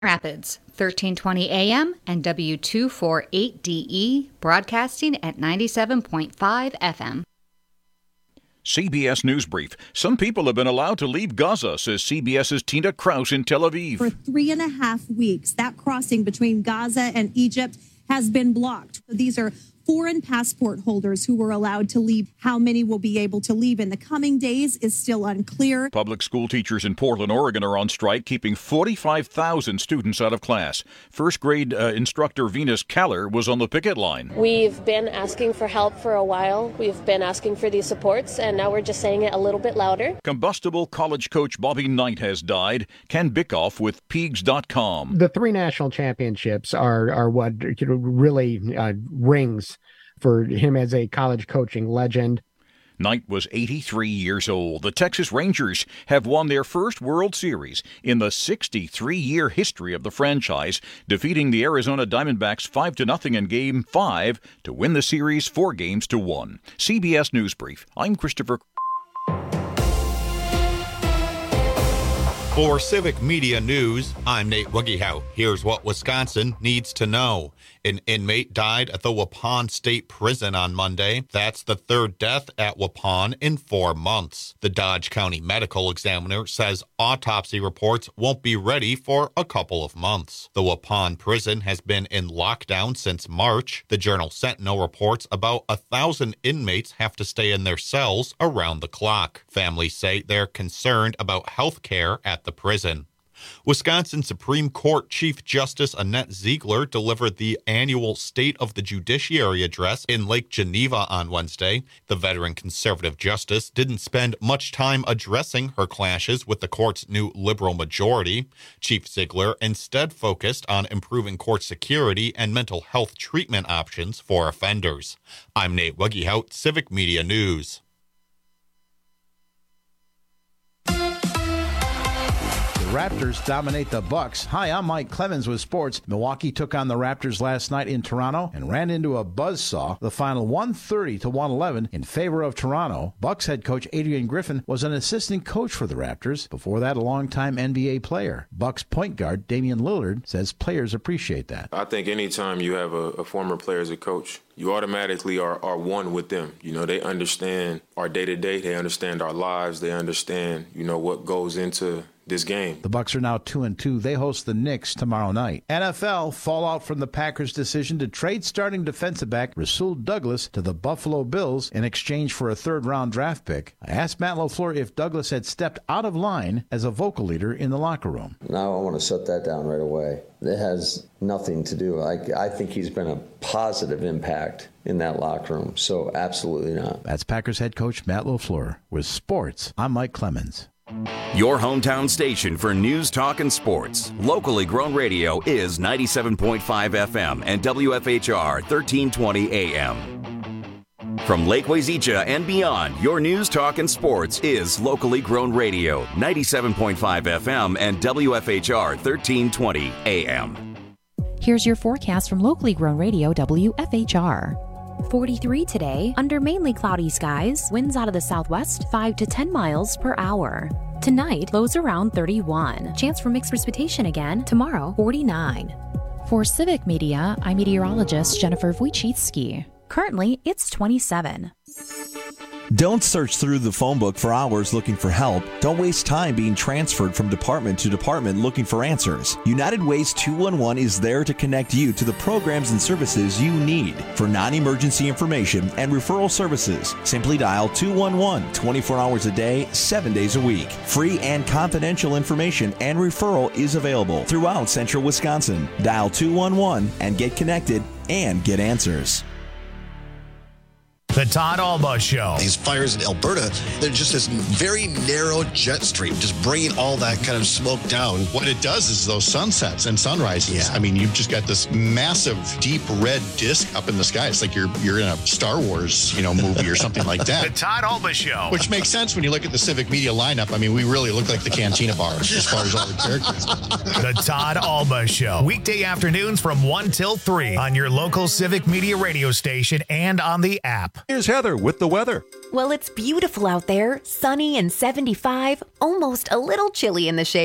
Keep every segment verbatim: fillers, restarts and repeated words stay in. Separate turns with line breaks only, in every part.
Rapids, thirteen twenty A M and W two forty-eight D E, broadcasting at ninety-seven point five F M.
C B S News Brief. Some people have been allowed to leave Gaza, says CBS's Tina Kraus in Tel Aviv.
For three and a half weeks, that crossing between Gaza and Egypt has been blocked. These are foreign passport holders who were allowed to leave. How many will be able to leave in the coming days is still unclear.
Public school teachers in Portland, Oregon are on strike, keeping forty-five thousand students out of class. First grade uh, instructor Venus Keller was on the picket line.
We've been asking for help for a while. We've been asking for these supports, and now we're just saying it a little bit louder.
Combustible college coach Bobby Knight has died. Ken Bickoff with Peegs dot com.
The three national championships are, are what you know, really uh, rings for him as a college coaching legend.
Knight was eighty-three years old. The Texas Rangers have won their first World Series in the sixty-three-year history of the franchise, defeating the Arizona Diamondbacks five to nothing in Game five to win the series four games to one. C B S News Brief. I'm Christopher.
For Civic Media News, I'm Nate Wuggehout. Here's what Wisconsin needs to know. An inmate died at the Waupun State Prison on Monday. That's the third death at Waupun in four months. The Dodge County Medical Examiner says autopsy reports won't be ready for a couple of months. The Waupun prison has been in lockdown since March. The Journal Sentinel reports about a thousand inmates have to stay in their cells around the clock. Families say they're concerned about health care at the prison. Wisconsin Supreme Court Chief Justice Annette Ziegler delivered the annual State of the Judiciary address in Lake Geneva on Wednesday. The veteran conservative justice didn't spend much time addressing her clashes with the court's new liberal majority. Chief Ziegler instead focused on improving court security and mental health treatment options for offenders. I'm Nate Wuggehout, Civic Media News.
Raptors dominate the Bucks. Hi, I'm Mike Clemens with sports. Milwaukee took on the Raptors last night in Toronto and ran into a buzzsaw. The final one thirty to one eleven in favor of Toronto. Bucks head coach Adrian Griffin was an assistant coach for the Raptors. Before that, a longtime N B A player. Bucks point guard Damian Lillard says players appreciate that.
I think anytime you have a, a former player as a coach, you automatically are, are one with them. You know, they understand our day-to-day. They understand our lives. They understand, you know, what goes into this game.
The Bucks are now two and two. They host the Knicks tomorrow night. N F L fallout from the Packers' decision to trade starting defensive back Rasul Douglas to the Buffalo Bills in exchange for a third-round draft pick. I asked Matt LaFleur if Douglas had stepped out of line as a vocal leader in the locker room.
Now I want to shut that down right away. It has nothing to do. I, I think he's been a positive impact in that locker room, so absolutely not.
That's Packers head coach Matt LaFleur. With sports, I'm Mike Clemens.
Your hometown station for news, talk, and sports. Locally grown radio is ninety-seven point five F M and W F H R thirteen twenty A M. From Lake Wazeecha and beyond, your news, talk, and sports is locally grown radio, ninety-seven point five F M and W F H R thirteen twenty A M.
Here's your forecast from locally grown radio W F H R. forty-three today, under mainly cloudy skies, winds out of the southwest five to ten miles per hour. Tonight, lows around thirty-one. Chance for mixed precipitation again tomorrow, forty-nine. For Civic Media, I'm meteorologist Jennifer Wojcicki. Currently, it's twenty-seven.
Don't search through the phone book for hours looking for help. Don't waste time being transferred from department to department looking for answers. United Ways two one one is there to connect you to the programs and services you need. For non-emergency information and referral services, simply dial two one one twenty-four hours a day, seven days a week. Free and confidential information and referral is available throughout central Wisconsin. Dial two one one and get connected and get answers.
The Todd Alba Show.
These fires in Alberta, they're just this very narrow jet stream, just bringing all that kind of smoke down.
What it does is those sunsets and sunrises. Yeah. I mean, you've just got this massive, deep red disc up in the sky. It's like you're you're in a Star Wars, you know, movie or something like that.
The Todd Alba Show.
Which makes sense when you look at the Civic Media lineup. I mean, we really look like the Cantina Bar as far as all the characters.
The Todd Alba Show. Weekday afternoons from one till three on your local Civic Media radio station and on the app.
Here's Heather with the weather.
Well, it's beautiful out there, sunny and seventy-five, almost a little chilly in the shade.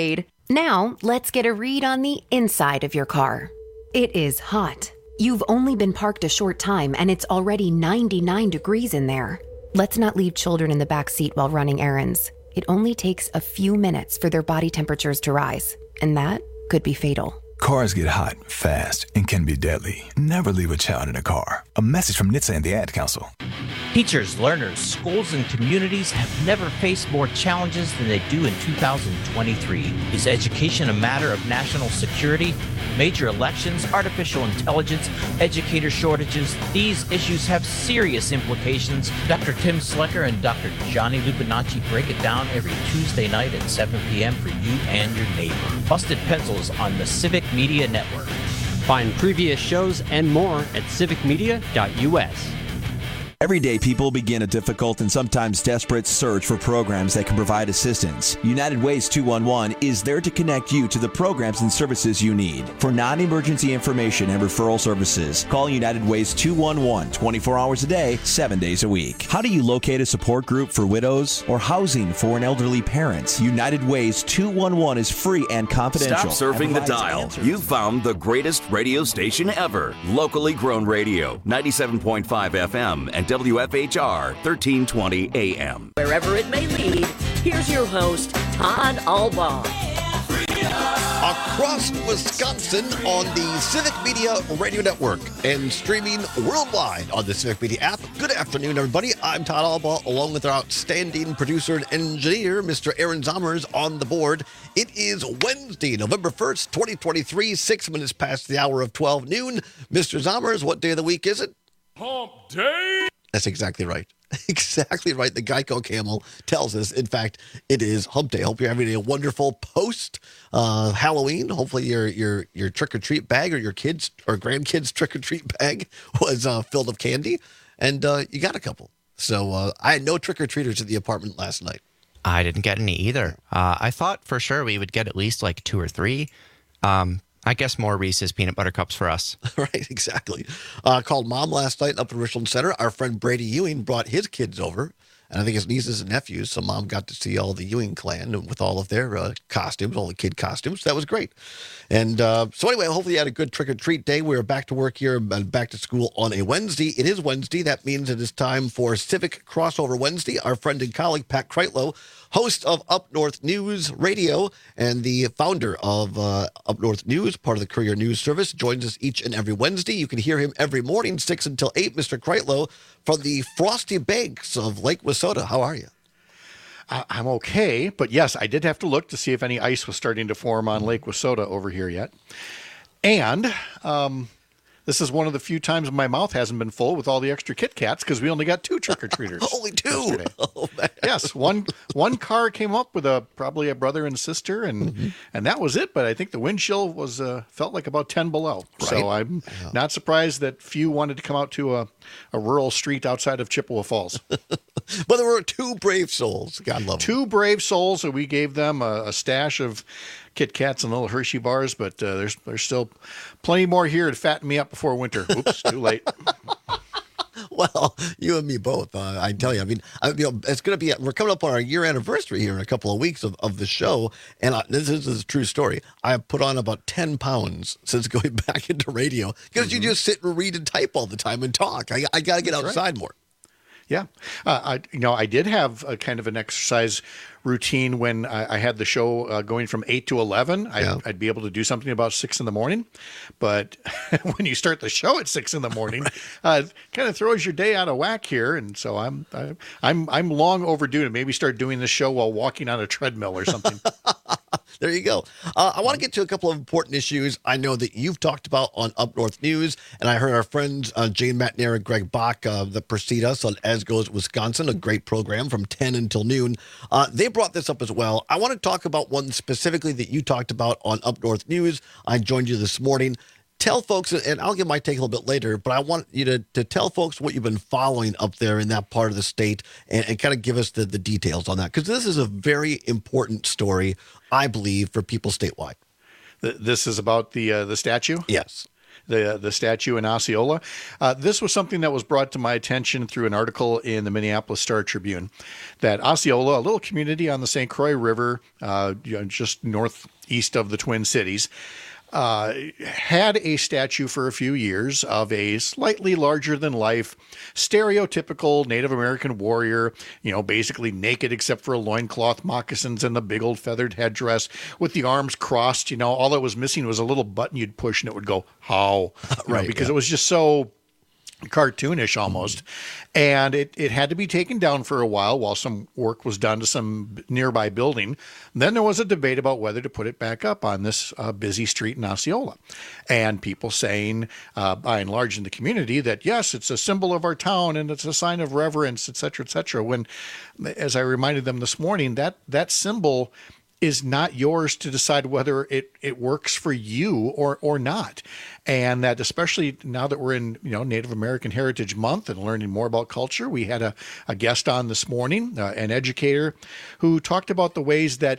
Now, let's get a read on the inside of your car. It is hot. You've only been parked a short time and it's already ninety-nine degrees in there. Let's not leave children in the back seat while running errands. It only takes a few minutes for their body temperatures to rise, and that could be fatal.
Cars get hot, fast, and can be deadly. Never leave a child in a car. A message from N H T S A and the Ad Council.
Teachers, learners, schools, and communities have never faced more challenges than they do in two thousand twenty-three. Is education a matter of national security? Major elections, artificial intelligence, educator shortages, these issues have serious implications. Doctor Tim Slicker and Doctor Johnny Lupinacci break it down every Tuesday night at seven p.m. for you and your neighbor. Busted Pencils on the Civic Media Network.
Find previous shows and more at civic media dot u s.
Everyday people begin a difficult and sometimes desperate search for programs that can provide assistance. United Ways two one one is there to connect you to the programs and services you need. For non-emergency information and referral services, call United Ways two one one twenty-four hours a day, seven days a week. How do you locate a support group for widows or housing for an elderly parent? United Ways two one one is free and confidential.
Stop surfing the dial.
Answers.
You've found the greatest radio station ever. Locally grown radio, ninety-seven point five F M and W F H R thirteen twenty A M.
Wherever it may lead, here's your host, Todd Albaugh.
Across Wisconsin on the Civic Media Radio Network and streaming worldwide on the Civic Media app. Good afternoon, everybody. I'm Todd Albaugh, along with our outstanding producer and engineer, Mister Aaron Zommers, on the board. It is Wednesday, November first, twenty twenty-three, six minutes past the hour of twelve noon. Mister Zommers, what day of the week is it?
Hump Day!
That's exactly right. Exactly right. The Geico Camel tells us, in fact, it is Hump Day. Hope you're having a wonderful post uh, Halloween. Hopefully your your your trick or treat bag or your kids or grandkids trick or treat bag was uh, filled with candy, and uh, you got a couple. So uh, I had no trick or treaters at the apartment last night.
I didn't get any either. Uh, I thought for sure we would get at least like two or three. Um, I guess more Reese's peanut butter cups for us.
Right, exactly. Uh, called Mom last night up in Richland Center. Our friend Brady Ewing brought his kids over, and I think his nieces and nephews. So Mom got to see all the Ewing clan with all of their uh, costumes, all the kid costumes. That was great. And uh, so anyway, hopefully you had a good trick-or-treat day. We're back to work here and back to school on a Wednesday. It is Wednesday. That means it is time for Civic Crossover Wednesday. Our friend and colleague, Pat Kreitlow, host of Up North News Radio and the founder of uh, Up North News, part of the Courier News Service, joins us each and every Wednesday. You can hear him every morning, six until eight. Mister Kreitlow from the frosty banks of Lake Wissota. How are you?
Uh, I'm okay, but yes, I did have to look to see if any ice was starting to form on Lake Wissota over here yet. And um, this is one of the few times my mouth hasn't been full with all the extra Kit Kats because we only got two trick-or-treaters.
Only two? Oh, man.
Yes, one one car came up with a probably a brother and sister, and mm-hmm. and that was it. But I think the wind chill was uh, felt like about ten below. Right. So I'm yeah. not surprised that few wanted to come out to a, a rural street outside of Chippewa Falls.
But there were two brave souls. God love them.
Two brave souls, and we gave them a, a stash of Kit Kats and little Hershey bars, but uh, there's there's still plenty more here to fatten me up before winter. Oops, too late.
Well, you and me both. Uh, I tell you, I mean, I, you know, it's going to be, we're coming up on our year anniversary here in a couple of weeks of, of the show. And I, this, is, this is a true story. I have put on about ten pounds since going back into radio because mm-hmm. you just sit and read and type all the time and talk. I, I got to get That's outside right. more.
Yeah. Uh, I, you know, I did have a kind of an exercise routine when I, I had the show uh, going from eight to eleven. I'd, yeah. I'd be able to do something about six in the morning. But when you start the show at six in the morning, uh, it kind of throws your day out of whack here. And so I'm, I, I'm, I'm long overdue to maybe start doing the show while walking on a treadmill or something.
There you go. Uh, I want to get to a couple of important issues I know that you've talked about on Up North News, and I heard our friends uh, Jane Matnair and Greg Bach uh, that precede us on As Goes Wisconsin, a great program from ten until noon. Uh, they brought this up as well. I want to talk about one specifically that you talked about on Up North News. I joined you this morning. Tell folks, and I'll give my take a little bit later, but I want you to, to tell folks what you've been following up there in that part of the state and, and kind of give us the, the details on that, because this is a very important story, I believe, for people statewide.
This is about the uh, the statue?
Yes.
the the statue in Osceola. Uh, this was something that was brought to my attention through an article in the Minneapolis Star Tribune, that Osceola, a little community on the Saint Croix River, uh, you know, just northeast of the Twin Cities, uh, had a statue for a few years of a slightly larger than life, stereotypical Native American warrior, you know, basically naked except for a loincloth, moccasins, and the big old feathered headdress with the arms crossed. You know, all that was missing was a little button you'd push and it would go, how? You know,
Right,
because
yeah.
it was just so cartoonish almost. And it, it had to be taken down for a while while some work was done to some nearby building. Then there was a debate about whether to put it back up on this uh, busy street in Osceola. And people saying, uh, by and large in the community, that yes, it's a symbol of our town and it's a sign of reverence, et cetera, et cetera. When, as I reminded them this morning, that that symbol is not yours to decide whether it, it works for you or or not. And that especially now that we're in, you know, Native American Heritage Month and learning more about culture, we had a, a guest on this morning, uh, an educator, who talked about the ways that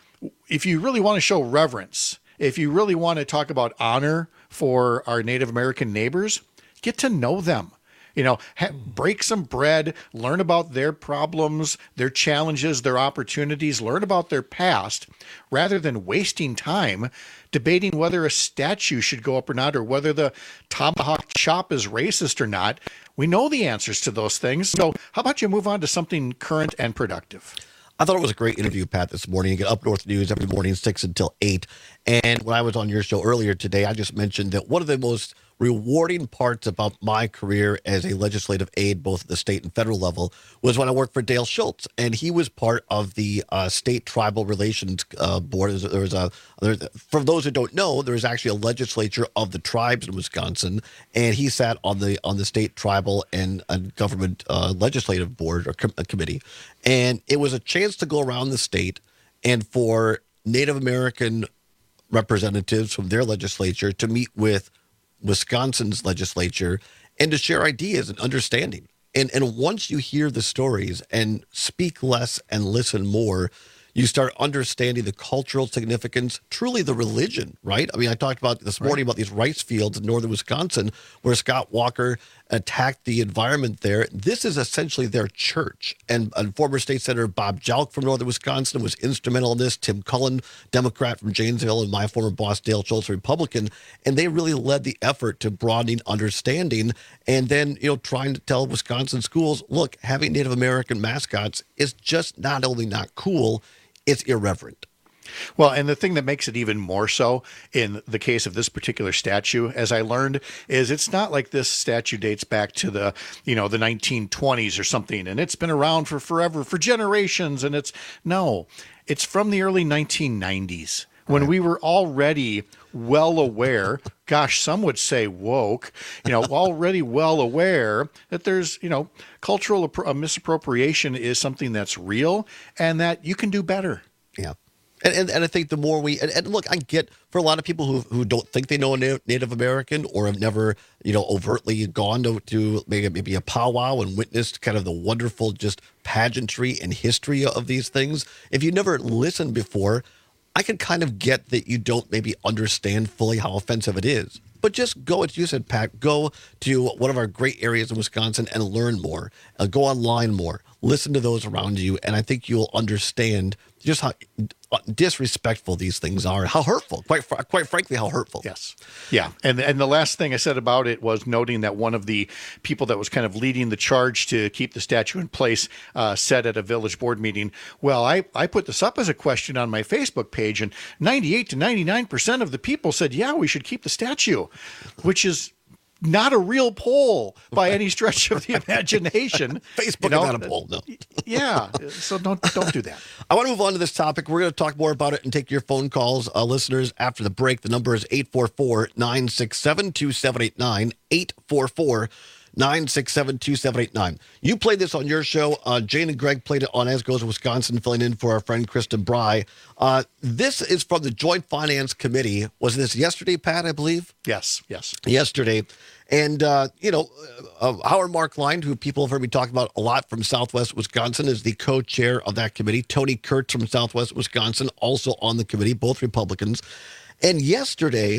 if you really want to show reverence, if you really want to talk about honor for our Native American neighbors, get to know them. You know, ha- break some bread, learn about their problems, their challenges, their opportunities, learn about their past, rather than wasting time debating whether a statue should go up or not, or whether the tomahawk chop is racist or not. We know the answers to those things. So how about you move on to something current and productive?
I thought it was a great interview, Pat, this morning. You get Up North News every morning, six until eight. And when I was on your show earlier today, I just mentioned that one of the most rewarding parts about my career as a legislative aide, both at the state and federal level, was when I worked for Dale Schultz. And he was part of the uh, State Tribal Relations uh, Board. There was a, there's, for those who don't know, there is actually a legislature of the tribes in Wisconsin. And he sat on the on the State Tribal and, and Government uh, Legislative Board or com- committee. And it was a chance to go around the state and for Native American representatives from their legislature to meet with Wisconsin's legislature and to share ideas and understanding. And and once you hear the stories and speak less and listen more, you start understanding the cultural significance, truly the religion, right? I mean, I talked about this morning about these rice fields in northern Wisconsin where Scott Walker attacked the environment there. This is essentially their church. And, and former State Senator Bob Jalk from northern Wisconsin was instrumental in this. Tim Cullen, Democrat from Janesville, and my former boss, Dale Schultz, Republican. And they really led the effort to broadening understanding and then, you know, trying to tell Wisconsin schools, look, having Native American mascots is just not only not cool, it's irreverent.
Well, and the thing that makes it even more so in the case of this particular statue, as I learned, is it's not like this statue dates back to the, you know, the nineteen twenties or something, and it's been around for forever, for generations, and it's, no, it's from the early nineteen nineties, when we were already well aware, gosh, some would say woke, you know, already well aware that there's, you know, cultural appro- misappropriation is something that's real and that you can do better.
Yeah. And, and and I think the more we, and, and look, I get for a lot of people who who don't think they know a Na- Native American or have never, you know, overtly gone to, to maybe, maybe a powwow and witnessed kind of the wonderful just pageantry and history of these things. If you never listened before, I can kind of get that you don't maybe understand fully how offensive it is. But just go, as you said, Pat, go to one of our great areas in Wisconsin and learn more. Uh, go online more. Listen to those around you, and I think you'll understand just how disrespectful these things are, how hurtful, quite fr- quite frankly, how hurtful.
Yes. Yeah. And and the last thing I said about it was noting that one of the people that was kind of leading the charge to keep the statue in place uh, said at a village board meeting, well, I, I put this up as a question on my Facebook page, and ninety-eight to ninety-nine percent of the people said, yeah, we should keep the statue, which is not a real poll by any stretch of the imagination.
Facebook
you know?
is not a poll, no.
Yeah, so don't don't do that.
I want to move on to this topic. We're going to talk more about it and take your phone calls, uh, listeners, after the break. The number is eight four four, nine six seven, two seven eight nine, eight four four, nine six seven, two seven eight nine. You played this on your show. Uh, Jane and Greg played it on As Goes Wisconsin, filling in for our friend Kristen Bry. Uh, this is from the Joint Finance Committee. Was this yesterday, Pat, I believe?
Yes, yes.
Yesterday. And, uh, you know, uh, Howard Markline, who people have heard me talk about a lot from Southwest Wisconsin, is the co-chair of that committee. Tony Kurtz from Southwest Wisconsin, also on the committee, both Republicans. And yesterday,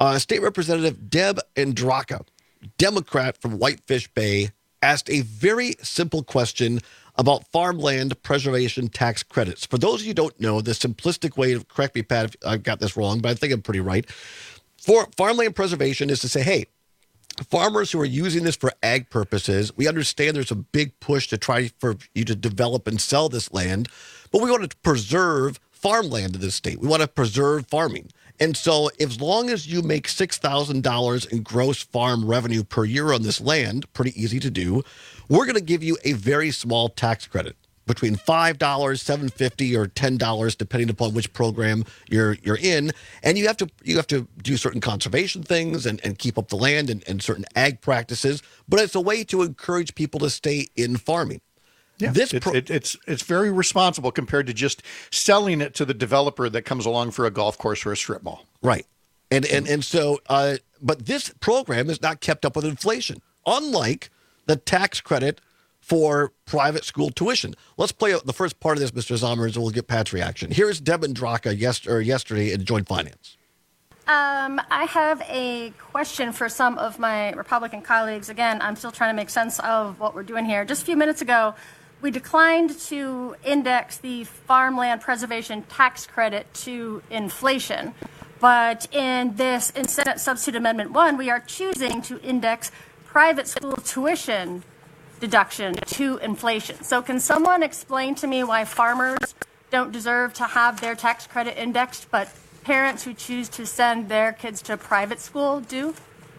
Uh, State Representative Deb Andraka, Democrat from Whitefish Bay, asked a very simple question about farmland preservation tax credits. For those of you who don't know, the simplistic way, to correct me, Pat, if I've got this wrong, but I think I'm pretty right. For farmland preservation is to say, hey, farmers who are using this for ag purposes, we understand there's a big push to try for you to develop and sell this land, but we want to preserve farmland in this state. We want to preserve farming. And so as long as you make six thousand dollars in gross farm revenue per year on this land, pretty easy to do, we're going to give you a very small tax credit between five dollars, seven dollars and fifty cents, or ten dollars, depending upon which program you're you're in. And you have to you have to do certain conservation things and, and keep up the land and, and certain ag practices. But it's a way to encourage people to stay in farming.
Yeah,
this
it's,
pro-
it, it's it's very responsible compared to just selling it to the developer that comes along for a golf course or a strip mall.
Right. And and and so, uh, but this program is not kept up with inflation, unlike the tax credit for private school tuition. Let's play the first part of this, Mister Zommers, and we'll get Pat's reaction. Here's Deb Andraka yes, or yesterday in Joint Finance.
Um, I have a question for some of my Republican colleagues. Again, I'm still trying to make sense of what we're doing here. Just a few minutes ago, we declined to index the farmland preservation tax credit to inflation. But in this, in Senate Substitute Amendment one, we are choosing to index private school tuition deduction to inflation. So can someone explain to me why farmers don't deserve to have their tax credit indexed, but parents who choose to send their kids to private school do?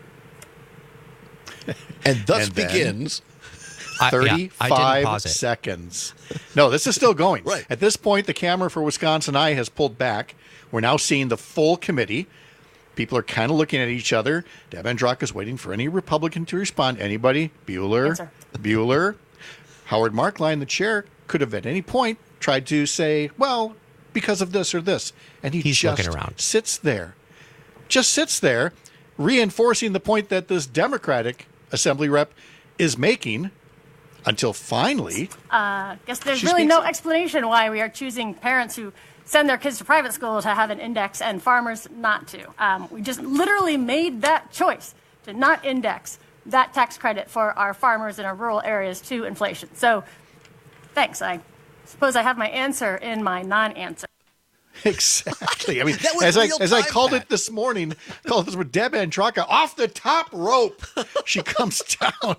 And thus
And then-
begins...
thirty-five seconds. No, this is still going.
Right.
At this point, the camera for Wisconsin Eye has pulled back. We're now seeing the full committee. People are kind of looking at each other. Deb Andraka is waiting for any Republican to respond. Anybody? Bueller?
Answer.
Bueller? Howard Markline, the chair, could have at any point tried to say, well, because of this or this. And he
He's
just
looking around.
sits there. Just sits there, reinforcing the point that this Democratic Assembly rep is making. Until finally,
I uh, guess there's
She
really
speaks
no
up.
explanation why we are choosing parents who send their kids to private school to have an index and farmers not to. Um, we just literally made that choice to not index that tax credit for our farmers in our rural areas to inflation. So thanks. I suppose I have my answer in my non-answer.
exactly. I mean,
That was
as I
real
as I
time,
called
Pat.
it this morning, called this with Deb Andraka off the top rope. She comes down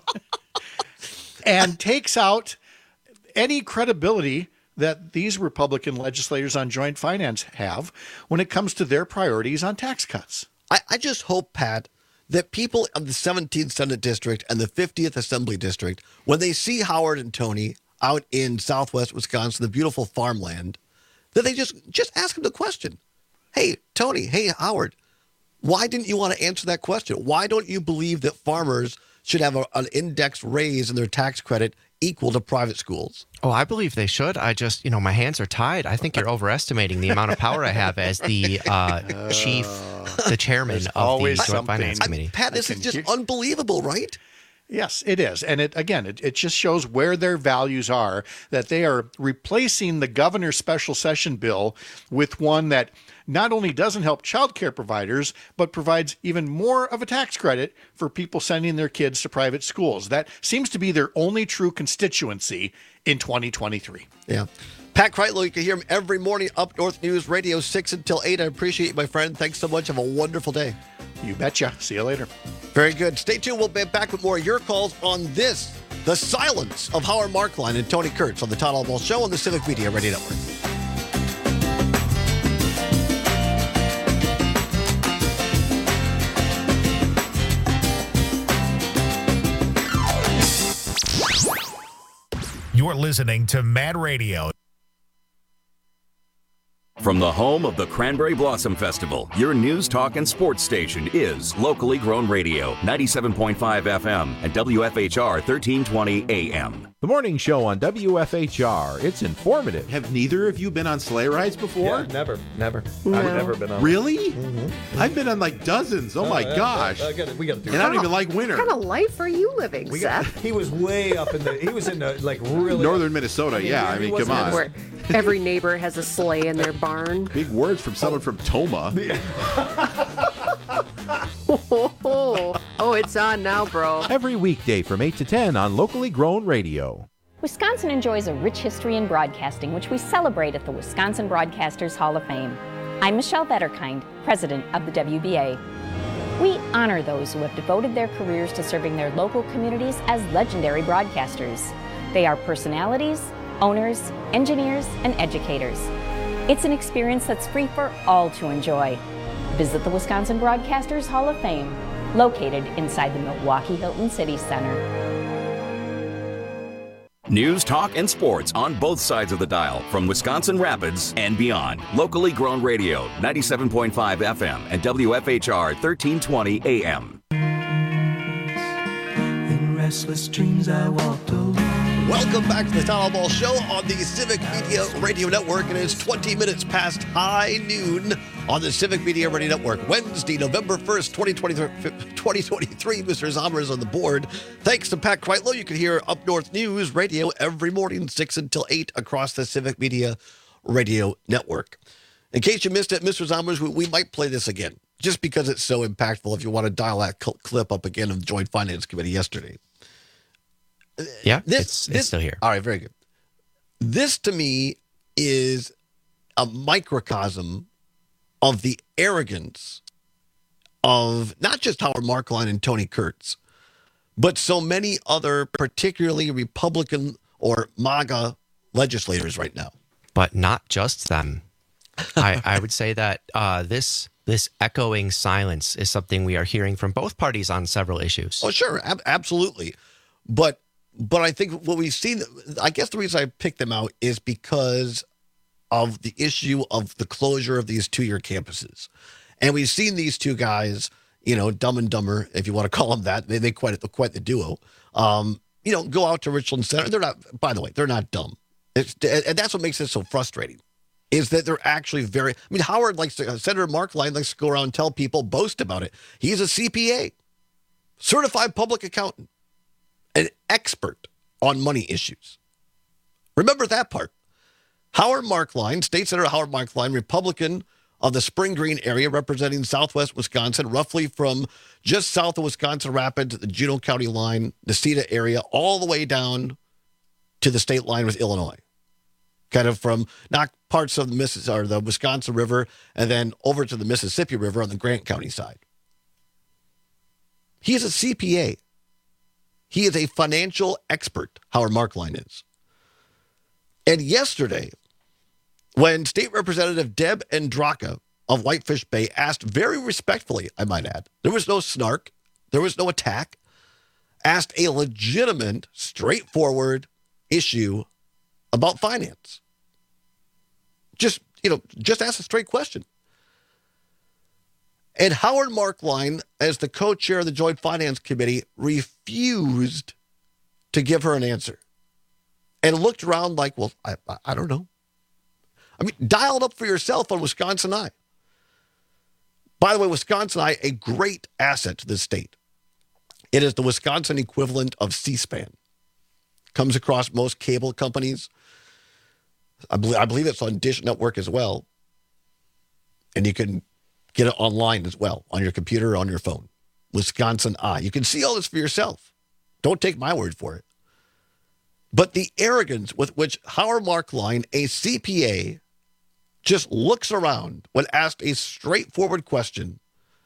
and takes out any credibility that these Republican legislators on joint finance have when it comes to their priorities on tax cuts.
I, I just hope, Pat, that people of the seventeenth Senate District and the fiftieth Assembly District, when they see Howard and Tony out in southwest Wisconsin, the beautiful farmland, that they just, just ask them the question. Hey, Tony, hey, Howard, why didn't you want to answer that question? Why don't you believe that farmers should have a, an index raise in their tax credit equal to private schools?
Oh, I believe they should. I just, you know, my hands are tied. I think you're overestimating the amount of power I have as the uh, chief, the chairman
There's
of the
always
Joint
something.
Finance Committee.
Pat, this
I
is
can
just
hear-
unbelievable, right?
Yes, it is. And it again, it, it just shows where their values are, that they are replacing the governor's special session bill with one that not only doesn't help child care providers, but provides even more of a tax credit for people sending their kids to private schools. That seems to be their only true constituency in twenty twenty-three.
Yeah. Pat Kreitlow, you can hear him every morning, Up North News Radio, six until eight. I appreciate you, my friend. Thanks so much. Have a wonderful day.
You betcha. See you later.
Very good. Stay tuned. We'll be back with more of your calls on this, the silence of Howard Markline and Tony Kurtz on the Todd Albaugh Show on the Civic Media Radio Network.
You're listening to Mad Radio.
From the home of the Cranberry Blossom Festival, your news, talk, and sports station is Locally Grown Radio, ninety-seven point five F M and W F H R thirteen twenty A M.
The morning show on W F H R. It's informative.
Have neither of you been on sleigh rides before?
Yeah, never, never.
No.
I've never been on.
Really?
Mm-hmm.
I've been on like dozens. Oh,
Oh,
my
yeah,
gosh.
I gotta- we gotta do
and I don't
that.
even like winter.
What kind of life are you living,
We
Seth?
got, he was way up in the. He was in the like really
Northern Minnesota, yeah. I
he
mean,
wasn't
come
in
on.
Where every neighbor has a sleigh in their barn.
Big words from someone from Toma.
Oh, oh, it's on now, bro.
Every weekday from eight to ten on Locally Grown Radio.
Wisconsin enjoys a rich history in broadcasting, which we celebrate at the Wisconsin Broadcasters Hall of Fame. I'm Michelle Vetterkind, president of the W B A. We honor those who have devoted their careers to serving their local communities as legendary broadcasters. They are personalities, owners, engineers, and educators. It's an experience that's free for all to enjoy. Visit the Wisconsin Broadcasters Hall of Fame, located inside the Milwaukee Hilton City Center.
News, talk, and sports on both sides of the dial from Wisconsin Rapids and beyond. Locally Grown Radio, ninety-seven point five F M and W F H R thirteen twenty A M.
In restless dreams I walked alone.
Welcome back to the Town Hall Ball Show on the Civic Media Radio Network. It is twenty minutes past high noon on the Civic Media Radio Network. Wednesday, November first, twenty twenty-three. Mister Zomer is on the board. Thanks to Pat Kreitlow. You can hear Up North News Radio every morning, six until eight, across the Civic Media Radio Network. In case you missed it, Mister Zomers, we, we might play this again, just because it's so impactful. If you want to dial that cl- clip up again of the Joint Finance Committee yesterday.
Yeah,
this,
it's,
this,
it's still here.
All right, very good. This, to me, is a microcosm of the arrogance of not just Howard Marklein and Tony Kurtz, but so many other, particularly Republican or MAGA legislators right now.
But not just them. I, I would say that uh, this this echoing silence is something we are hearing from both parties on several issues.
Oh, sure, ab- absolutely. But but I think what we've seen, I guess the reason I picked them out is because of the issue of the closure of these two-year campuses. And we've seen these two guys, you know, Dumb and Dumber, if you want to call them that. They they quite quite the duo. Um, you know, go out to Richland Center. They're not. By the way, they're not dumb. It's, and that's what makes it so frustrating, is that they're actually very. I mean, Howard likes to. Senator Marklein likes to go around and tell people, boast about it. He's a C P A, certified public accountant, an expert on money issues. Remember that part. Howard Marklein, State Senator Howard Marklein, Republican of the Spring Green area, representing southwest Wisconsin, roughly from just south of Wisconsin Rapids, the Juneau County line, the Cedar area, all the way down to the state line with Illinois. Kind of from not parts of the Missis or the Wisconsin River and then over to the Mississippi River on the Grant County side. He is a C P A. He is a financial expert, Howard Marklein is. And yesterday, when State Representative Deb Andraka of Whitefish Bay asked very respectfully, I might add, there was no snark, there was no attack, asked a legitimate, straightforward issue about finance. Just, you know, just ask a straight question. And Howard Marklein, as the co-chair of the Joint Finance Committee, refused to give her an answer. And looked around like, well, I, I, I don't know. I mean, dial it up for yourself on Wisconsin Eye. By the way, Wisconsin Eye, a great asset to the state. It is the Wisconsin equivalent of C-SPAN. Comes across most cable companies. I believe, I believe it's on Dish Network as well. And you can get it online as well, on your computer or on your phone. Wisconsin Eye. You can see all this for yourself. Don't take my word for it. But the arrogance with which Howard Marklein, a C P A, just looks around when asked a straightforward question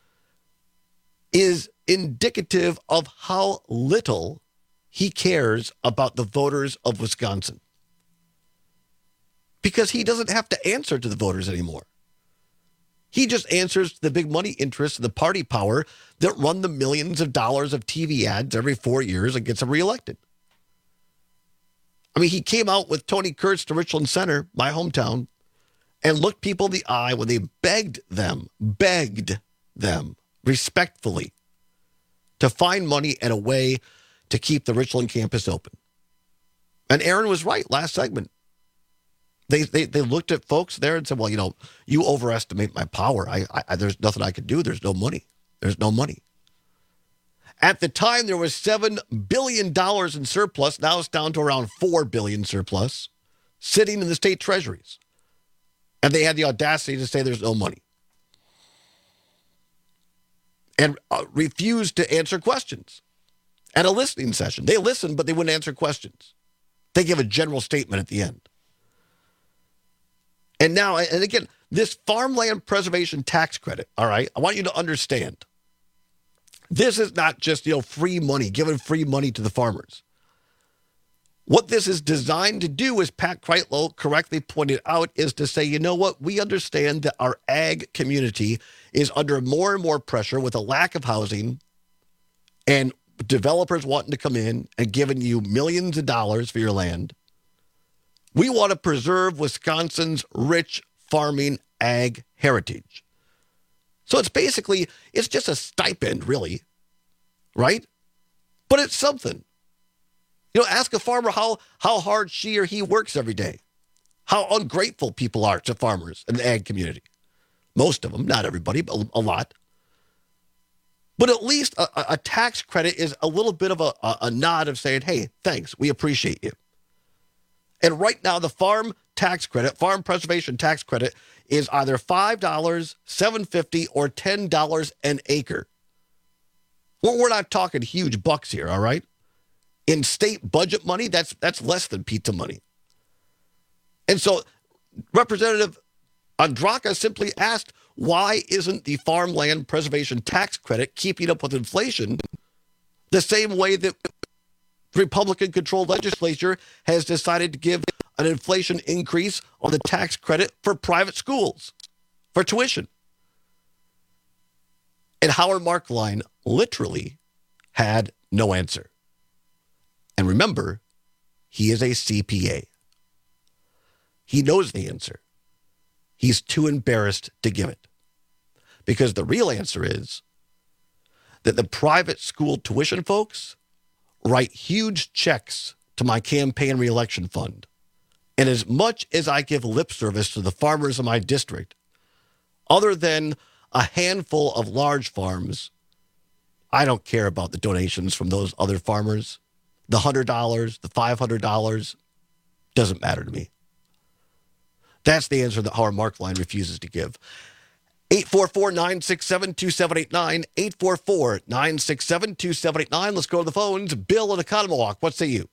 is indicative of how little he cares about the voters of Wisconsin. Because he doesn't have to answer to the voters anymore. He just answers to the big money interests, the party power that run the millions of dollars of T V ads every four years and gets him reelected. I mean, he came out with Tony Kurtz to Richland Center, my hometown, and looked people in the eye when they begged them, begged them respectfully to find money and a way to keep the Richland campus open. And Aaron was right last segment. They they they looked at folks there and said, well, you know, you overestimate my power. I, I There's nothing I can do. There's no money. There's no money. At the time, there was seven billion dollars in surplus. Now it's down to around four billion dollars surplus sitting in the state treasuries. And they had the audacity to say there's no money. and uh, refused to answer questions at a listening session. They listened, but they wouldn't answer questions. They give a general statement at the end. And now, and again, this farmland preservation tax credit, all right, I want you to understand, this is not just, you know, free money, giving free money to the farmers. What this is designed to do, as Pat Kreitlow correctly pointed out, is to say, you know what, we understand that our ag community is under more and more pressure with a lack of housing and developers wanting to come in and giving you millions of dollars for your land. We want to preserve Wisconsin's rich farming ag heritage. So it's basically, it's just a stipend, really, right? But it's something. You know, ask a farmer how, how hard she or he works every day, how ungrateful people are to farmers in the ag community. Most of them, not everybody, but a lot. But at least a, a tax credit is a little bit of a, a, a nod of saying, hey, thanks, we appreciate you. And right now, the farm tax credit, farm preservation tax credit, is either five dollars, seven dollars and fifty cents, or ten dollars an acre. Well, we're not talking huge bucks here, all right? In state budget money, that's that's less than pizza money. And so Representative Andraka simply asked, why isn't the farmland preservation tax credit keeping up with inflation the same way that the Republican-controlled legislature has decided to give an inflation increase on the tax credit for private schools, for tuition? And Howard Marklein literally had no answer. And remember, he is a C P A. He knows the answer. He's too embarrassed to give it. Because the real answer is that the private school tuition folks write huge checks to my campaign reelection fund. And as much as I give lip service to the farmers in my district, other than a handful of large farms, I don't care about the donations from those other farmers. The one hundred dollars, the five hundred dollars, doesn't matter to me. That's the answer that Howard Marklein refuses to give. eight four four, nine six seven, two seven eight nine, eight four four, nine six seven, two seven eight nine. Let's go to the phones. Bill in Economowoc, what say you?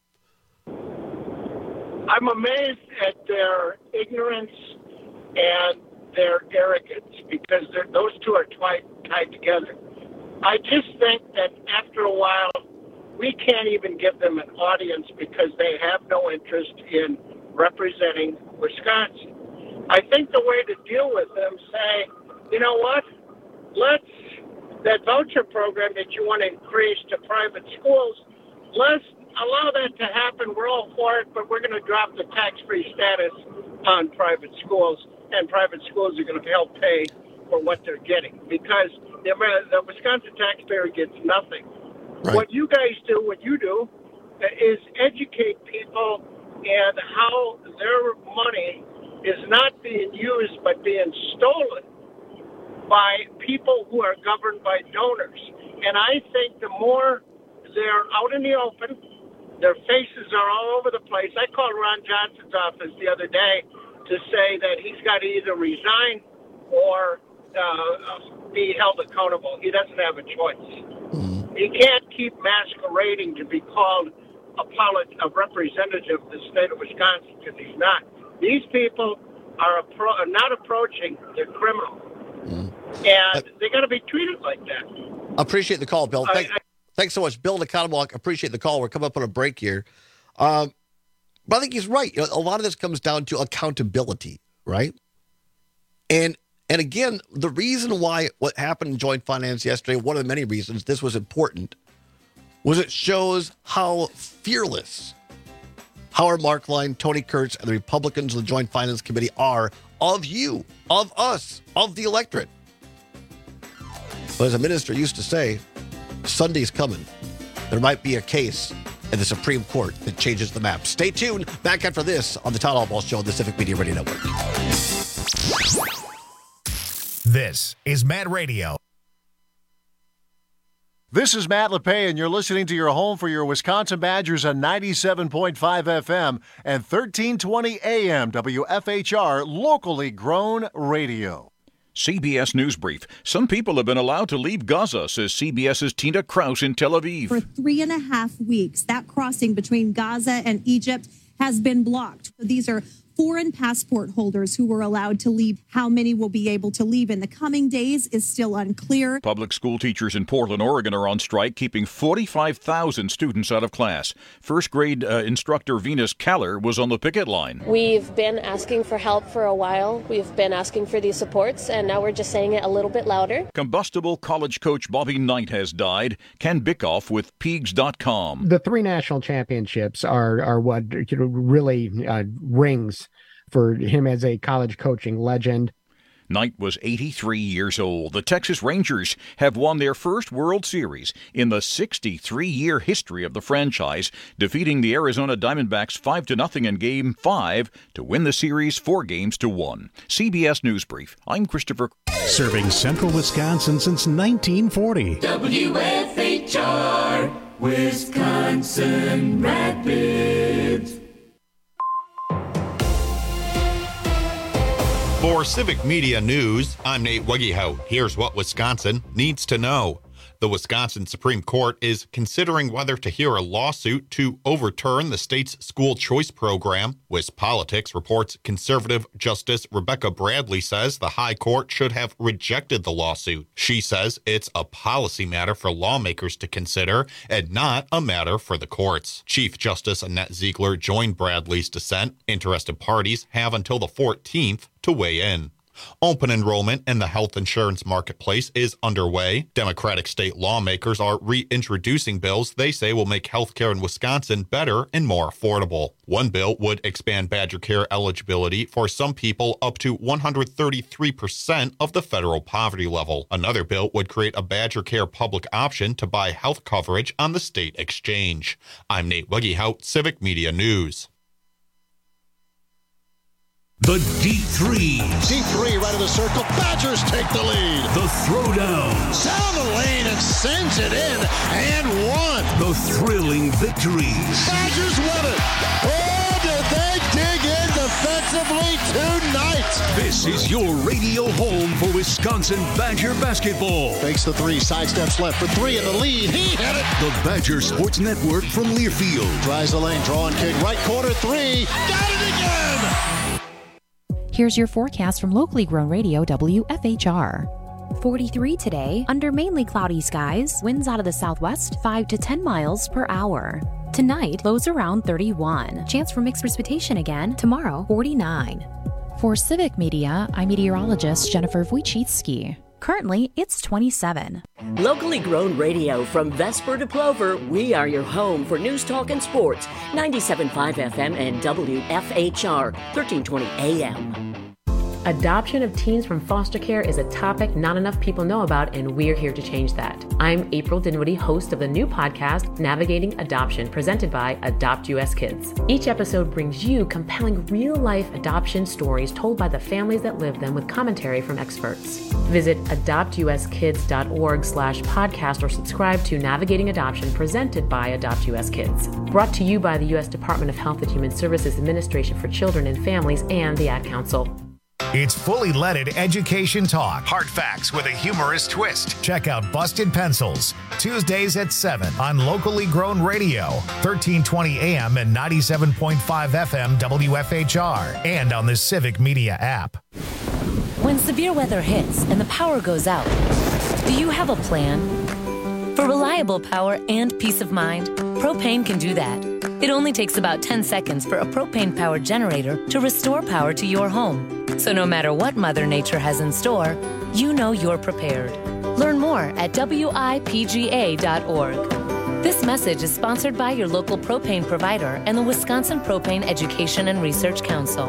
I'm amazed at their ignorance and their arrogance, because those two are tied, tied together. I just think that after a while, we can't even give them an audience because they have no interest in representing Wisconsin. I think the way to deal with them, say, you know what, let's, that voucher program that you want to increase to private schools, let's allow that to happen. We're all for it, but we're going to drop the tax-free status on private schools, and private schools are going to help pay for what they're getting, because the, the Wisconsin taxpayer gets nothing. Right. What you guys do, what you do, is educate people and how their money is not being used but being stolen by people who are governed by donors. And I think the more they're out in the open, their faces are all over the place. I called Ron Johnson's office the other day to say that he's got to either resign or uh, be held accountable. He doesn't have a choice. He can't keep masquerading to be called a, polit- a representative of the state of Wisconsin, because he's not. These people are, appro- are not approaching, they're criminal. Mm. And they're going to be treated like that.
Appreciate the call, Bill. Thank,
I, I,
thanks so much. Bill in Economowoc, appreciate the call. We're coming up on a break here. Um, but I think he's right. You know, a lot of this comes down to accountability, right? And And again, the reason why what happened in joint finance yesterday, one of the many reasons this was important, was it shows how fearless Howard Marklein, Tony Kurtz, and the Republicans of the Joint Finance Committee are of you, of us, of the electorate. But as a minister used to say, Sunday's coming. There might be a case in the Supreme Court that changes the map. Stay tuned. Back after this on the Todd Albaugh Show on the Civic Media Radio Network.
This is Mad Radio.
This is Matt LePay, and you're listening to your home for your Wisconsin Badgers on ninety-seven point five F M and thirteen twenty A M W F H R, locally grown radio.
C B S News Brief. Some people have been allowed to leave Gaza, says CBS's Tina Kraus in Tel Aviv.
For three and a half weeks, that crossing between Gaza and Egypt has been blocked. These are foreign passport holders who were allowed to leave. How many will be able to leave in the coming days is still unclear.
Public school teachers in Portland, Oregon are on strike, keeping forty-five thousand students out of class. First grade uh, instructor Venus Keller was on the picket line.
We've been asking for help for a while. We've been asking for these supports, and now we're just saying it a little bit louder.
Combustible college coach Bobby Knight has died. Ken Bickoff with Peegs dot com.
The three national championships are, are what you know, really uh, rings for him as a college coaching legend.
Knight was eighty-three years old. The Texas Rangers have won their first World Series in the sixty-three-year history of the franchise, defeating the Arizona Diamondbacks five to nothing in Game five to win the series four games to one. C B S News Brief. I'm Christopher.
Serving central Wisconsin since nineteen forty.
W F H R, Wisconsin Rapids.
For Civic Media News, I'm Nate Wegehout. Here's what Wisconsin needs to know. The Wisconsin Supreme Court is considering whether to hear a lawsuit to overturn the state's school choice program. WisPolitics reports conservative Justice Rebecca Bradley says the High Court should have rejected the lawsuit. She says it's a policy matter for lawmakers to consider and not a matter for the courts. Chief Justice Annette Ziegler joined Bradley's dissent. Interested parties have until the fourteenth to weigh in. Open enrollment in the health insurance marketplace is underway. Democratic state lawmakers are reintroducing bills they say will make healthcare in Wisconsin better and more affordable. One bill would expand Badger Care eligibility for some people up to one hundred thirty-three percent of the federal poverty level. Another bill would create a Badger Care public option to buy health coverage on the state exchange. I'm Nate Wegehout, Civic Media News.
The Deep Threes.
Deep three right of the circle. Badgers take the lead.
The Throwdown.
Down the lane and sends it in and one.
The thrilling victories.
Badgers win it. Oh, did they dig in defensively tonight?
This is your radio home for Wisconsin Badger basketball.
Fakes the three, sidesteps left for three in the lead. He hit it.
The Badger Sports Network from Learfield.
Tries the lane, draw and kick, right corner three. Got it again.
Here's your forecast from locally grown radio W F H R. forty-three today, under mainly cloudy skies, winds out of the southwest five to ten miles per hour. Tonight, lows around thirty-one. Chance for mixed precipitation again tomorrow, forty-nine. For Civic Media, I'm meteorologist Jennifer Wojcicki. Currently, it's twenty-seven.
Locally grown radio from Vesper to Plover, we are your home for news, talk, and sports. ninety-seven point five F M and W F H R, thirteen twenty A M.
Adoption of teens from foster care is a topic not enough people know about, and we're here to change that. I'm April Dinwiddie, host of the new podcast, Navigating Adoption, presented by Adopt U S Kids. Each episode brings you compelling real-life adoption stories told by the families that live them with commentary from experts. Visit adopt u s kids dot org slash podcast or subscribe to Navigating Adoption, presented by Adopt U S Kids. Brought to you by the U S Department of Health and Human Services Administration for Children and Families and the Ad Council.
It's fully leaded education talk. Hard facts with a humorous twist. Check out Busted Pencils, Tuesdays at seven on locally grown radio, thirteen twenty A M and ninety-seven point five F M W F H R, and on the Civic Media app.
When severe weather hits and the power goes out, do you have a plan? For reliable power and peace of mind, Propane can do that. It only takes about ten seconds for a propane-powered generator to restore power to your home. So no matter what Mother Nature has in store, you know you're prepared. Learn more at W I P G A dot org. This message is sponsored by your local propane provider and the Wisconsin Propane Education and Research Council.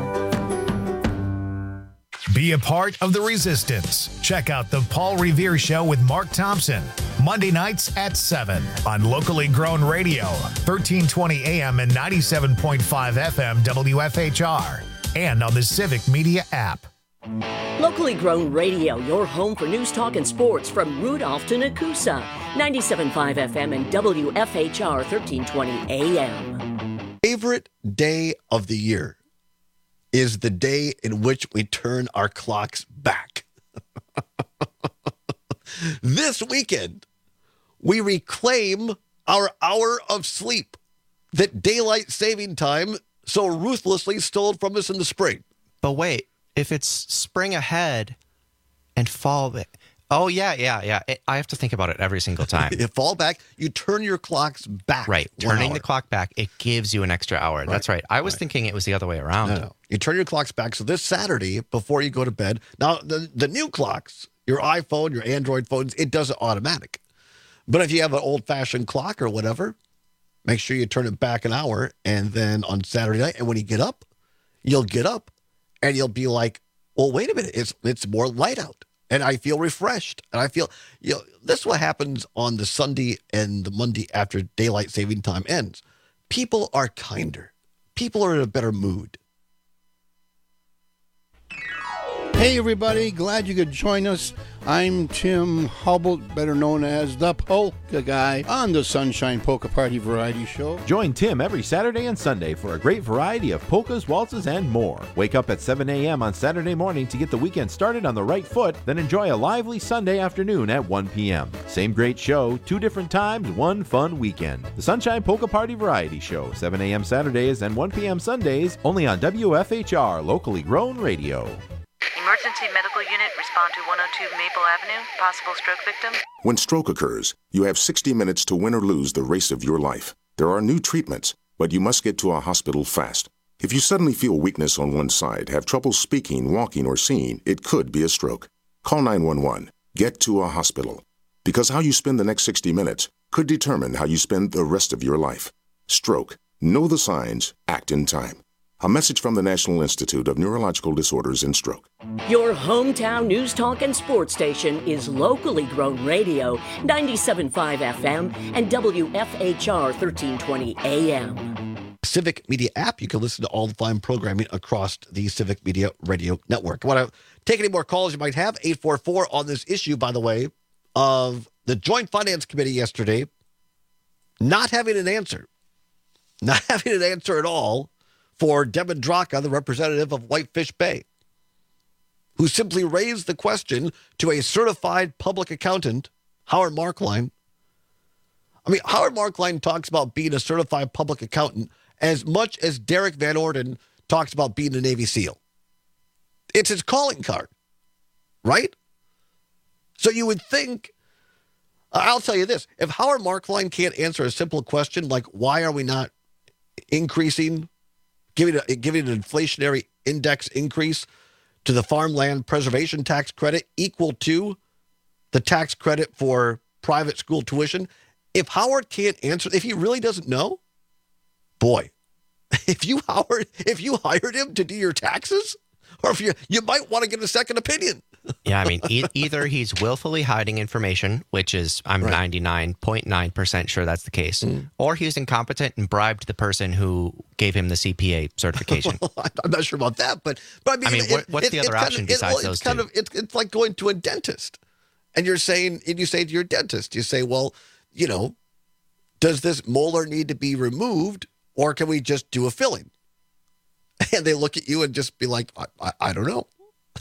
Be a part of the resistance. Check out the Paul Revere Show with Mark Thompson, Monday nights at seven on locally grown radio, thirteen twenty A M and ninety-seven point five F M W F H R, and on the Civic Media app.
Locally grown radio, your home for news, talk, and sports from Rudolph to Nakusa, ninety-seven point five F M and W F H R, thirteen twenty A M.
Favorite day of the year is the day in which we turn our clocks back. This weekend, we reclaim our hour of sleep that daylight saving time so ruthlessly stole from us in the spring.
But wait, if it's spring ahead and fall... Oh, yeah, yeah, yeah. It, I have to think about it every single time.
You fall back, you turn your clocks back.
Right. Turning the clock back, it gives you an extra hour. Right. That's right. I was right. thinking it was the other way around.
No, no. You turn your clocks back. So this Saturday, before you go to bed, now the, the new clocks, your iPhone, your Android phones, it does it automatic. But if you have an old-fashioned clock or whatever, make sure you turn it back an hour. And then on Saturday night, and when you get up, you'll get up and you'll be like, well, wait a minute. It's, it's more light out. And I feel refreshed. And I feel, you know, this is what happens on the Sunday and the Monday after daylight saving time ends. People are kinder. People are in a better mood.
Hey, everybody. Glad you could join us. I'm Tim Hubble, better known as the Polka Guy, on the Sunshine Polka Party Variety Show.
Join Tim every Saturday and Sunday for a great variety of polkas, waltzes, and more. Wake up at seven a.m. on Saturday morning to get the weekend started on the right foot, then enjoy a lively Sunday afternoon at one p.m. Same great show, two different times, one fun weekend. The Sunshine Polka Party Variety Show, seven a.m. Saturdays and one p.m. Sundays, only on W F H R, locally grown radio.
Emergency medical unit, respond to one oh two Maple Avenue, possible stroke victim.
When stroke occurs, you have sixty minutes to win or lose the race of your life. There are new treatments, but you must get to a hospital fast. If you suddenly feel weakness on one side, have trouble speaking, walking, or seeing, it could be a stroke. Call nine one one. Get to a hospital. Because how you spend the next sixty minutes could determine how you spend the rest of your life. Stroke. Know the signs. Act in time. A message from the National Institute of Neurological Disorders and Stroke.
Your hometown news, talk, and sports station is locally grown radio, ninety-seven point five F M and W F H R thirteen twenty A M.
Civic Media app. You can listen to all the fine programming across the Civic Media Radio Network. Want to take any more calls you might have? eight four four on this issue, by the way, of the Joint Finance Committee yesterday not having an answer. Not having an answer at all for Devin Draka, the representative of Whitefish Bay, who simply raised the question to a certified public accountant, Howard Markline. I mean, Howard Markline talks about being a certified public accountant as much as Derek Van Orden talks about being a Navy SEAL. It's his calling card, right? So you would think, I'll tell you this, if Howard Markline can't answer a simple question like, why are we not increasing Giving, a, giving an inflationary index increase to the farmland preservation tax credit equal to the tax credit for private school tuition. If Howard can't answer, if he really doesn't know, boy, if you Howard, if you hired him to do your taxes, or if you you might want to get a second opinion.
Yeah, I mean, e- either he's willfully hiding information, which is, I'm right. ninety-nine point nine percent sure that's the case, mm. or he's incompetent and bribed the person who gave him the C P A certification.
Well, I'm not sure about that, but, but I mean,
I mean,
it,
what, what's
it,
the other option
kind of,
besides
it, well,
those
it's kind
two?
Of, it's, it's like going to a dentist, and you're saying, and you say to your dentist, you say, well, you know, does this molar need to be removed, or can we just do a filling? And they look at you and just be like, I, I, I don't know.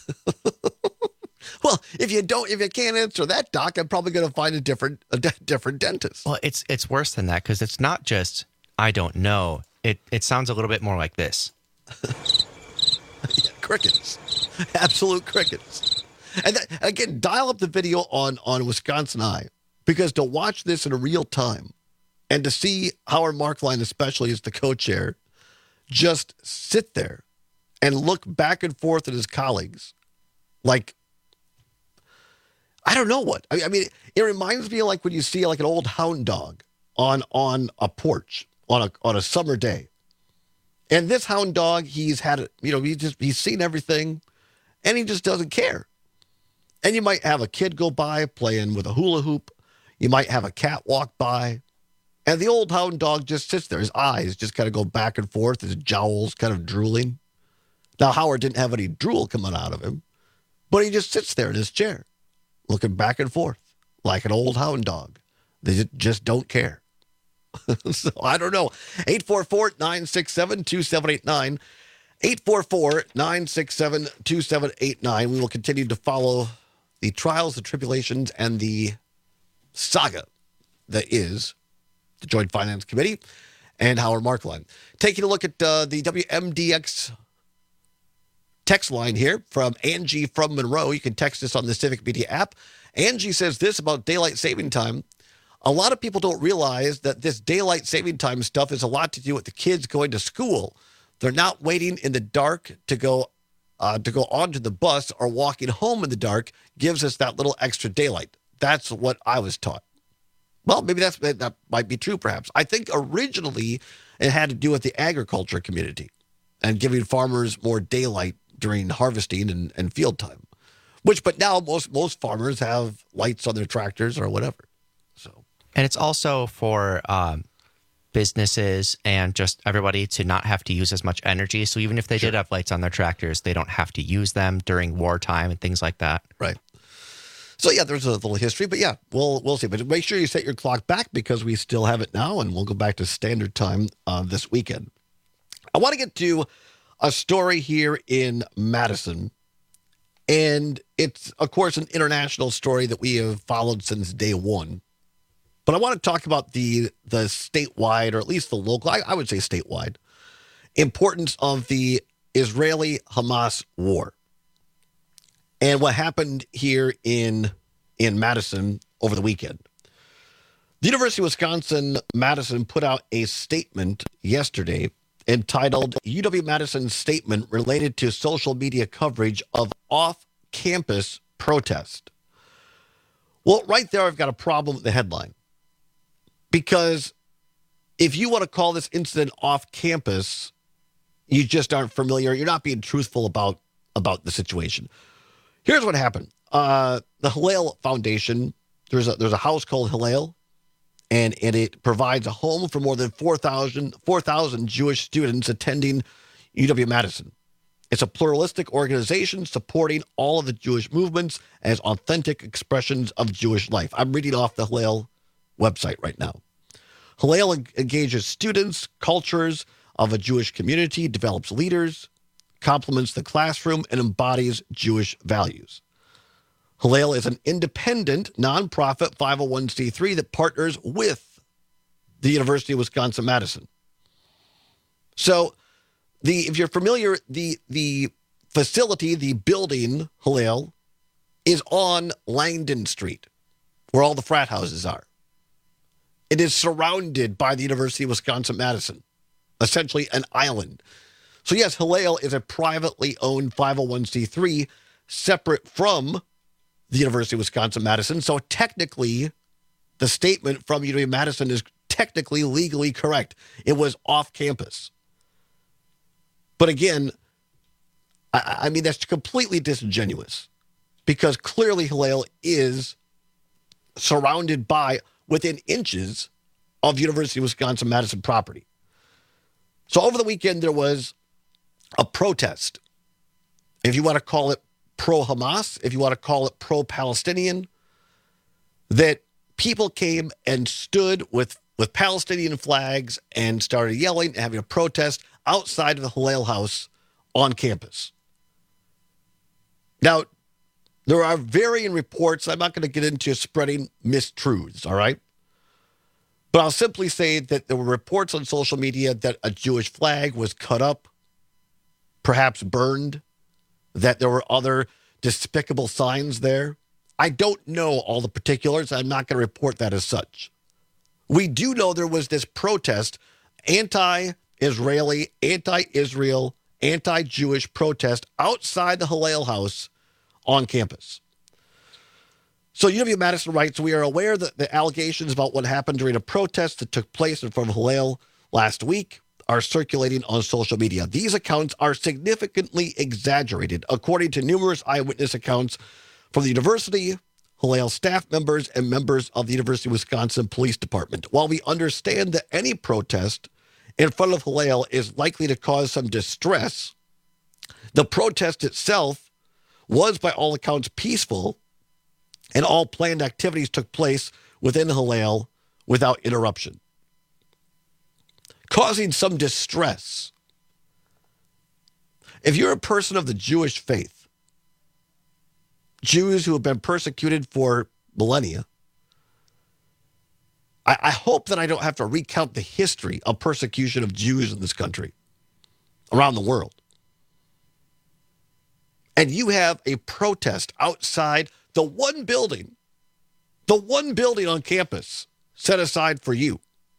Well, if you don't, if you can't answer that, doc, I'm probably going to find a different, a de- different dentist.
Well, it's it's worse than that because it's not just I don't know. It it sounds a little bit more like this.
Yeah, crickets, absolute crickets. And that, again, dial up the video on on Wisconsin Eye, because to watch this in real time and to see Howard Markline, especially as the co-chair, just sit there and look back and forth at his colleagues like, I don't know what. I mean, it reminds me of like when you see like an old hound dog on on a porch on a on a summer day. And this hound dog, he's had it, you know, he's just he's seen everything and he just doesn't care. And you might have a kid go by playing with a hula hoop. You might have a cat walk by. And the old hound dog just sits there. His eyes just kind of go back and forth, his jowls kind of drooling. Now, Howard didn't have any drool coming out of him, but he just sits there in his chair, looking back and forth like an old hound dog. They just don't care. So I don't know. eight four four, nine six seven, two seven eight nine. eight four four, nine six seven, two seven eight nine. We will continue to follow the trials, the tribulations, and the saga that is the Joint Finance Committee and Howard Marklein. Taking a look at uh, the W M D X text line here from Angie from Monroe. You can text us on the Civic Media app. Angie says this about daylight saving time. A lot of people don't realize that this daylight saving time stuff is a lot to do with the kids going to school. They're not waiting in the dark to go uh, to go onto the bus or walking home in the dark gives us that little extra daylight. That's what I was taught. Well, maybe that's, that might be true, perhaps. I think originally it had to do with the agriculture community and giving farmers more daylight during harvesting and, and field time. Which, but now most most farmers have lights on their tractors or whatever. So,
and it's also for um, businesses and just everybody to not have to use as much energy. So even if they sure. did have lights on their tractors, they don't have to use them during wartime and things like that.
Right. So yeah, there's a little history, but yeah, we'll we'll see. But make sure you set your clock back because we still have it now, and we'll go back to standard time uh, this weekend. I want to get to a story here in Madison, and it's of course an international story that we have followed since day one. But I want to talk about the the statewide, or at least the local, I, I would say statewide, importance of the Israeli-Hamas war. And what happened here in, in Madison over the weekend. The University of Wisconsin-Madison put out a statement yesterday entitled U W-Madison Statement Related to Social Media Coverage of Off-Campus Protest. Well, right there, I've got a problem with the headline. Because if you want to call this incident off-campus, you just aren't familiar. You're not being truthful about, about the situation. Here's what happened. Uh, the Hillel Foundation, there's a, there's a house called Hillel, and, and it provides a home for more than four thousand Jewish students attending U W-Madison. It's a pluralistic organization supporting all of the Jewish movements as authentic expressions of Jewish life. I'm reading off the Hillel website right now. Hillel engages students, cultures of a Jewish community, develops leaders, complements the classroom, and embodies Jewish values. Hillel is an independent, nonprofit five oh one c three that partners with the University of Wisconsin-Madison. So, the if you're familiar, the the facility, the building, Hillel, is on Langdon Street, where all the frat houses are. It is surrounded by the University of Wisconsin-Madison, essentially an island. So yes, Hillel is a privately owned five oh one c three separate from the University of Wisconsin-Madison. So technically, the statement from U W-Madison is technically legally correct. It was off campus. But again, I, I mean, that's completely disingenuous because clearly Hillel is surrounded by, within inches of University of Wisconsin-Madison property. So over the weekend, there was a protest. If you want to call it pro-Hamas, if you want to call it pro-Palestinian, that people came and stood with, with Palestinian flags and started yelling and having a protest outside of the Hillel house on campus. Now, there are varying reports. I'm not going to get into spreading mistruths, all right? But I'll simply say that there were reports on social media that a Jewish flag was cut up, perhaps burned, that there were other despicable signs there. I don't know all the particulars. I'm not going to report that as such. We do know there was this protest, anti-Israeli, anti-Israel, anti-Jewish protest outside the Hillel house on campus. So U W-Madison writes, we are aware that the allegations about what happened during a protest that took place in front of Hillel last week are circulating on social media. These accounts are significantly exaggerated, according to numerous eyewitness accounts from the university, Hillel staff members, and members of the University of Wisconsin Police Department. While we understand that any protest in front of Hillel is likely to cause some distress, the protest itself was, by all accounts, peaceful, and all planned activities took place within Hillel without interruption. Causing some distress. If you're a person of the Jewish faith, Jews who have been persecuted for millennia. I, I hope that I don't have to recount the history of persecution of Jews in this country, around the world. And you have a protest outside the one building, the one building on campus set aside for you.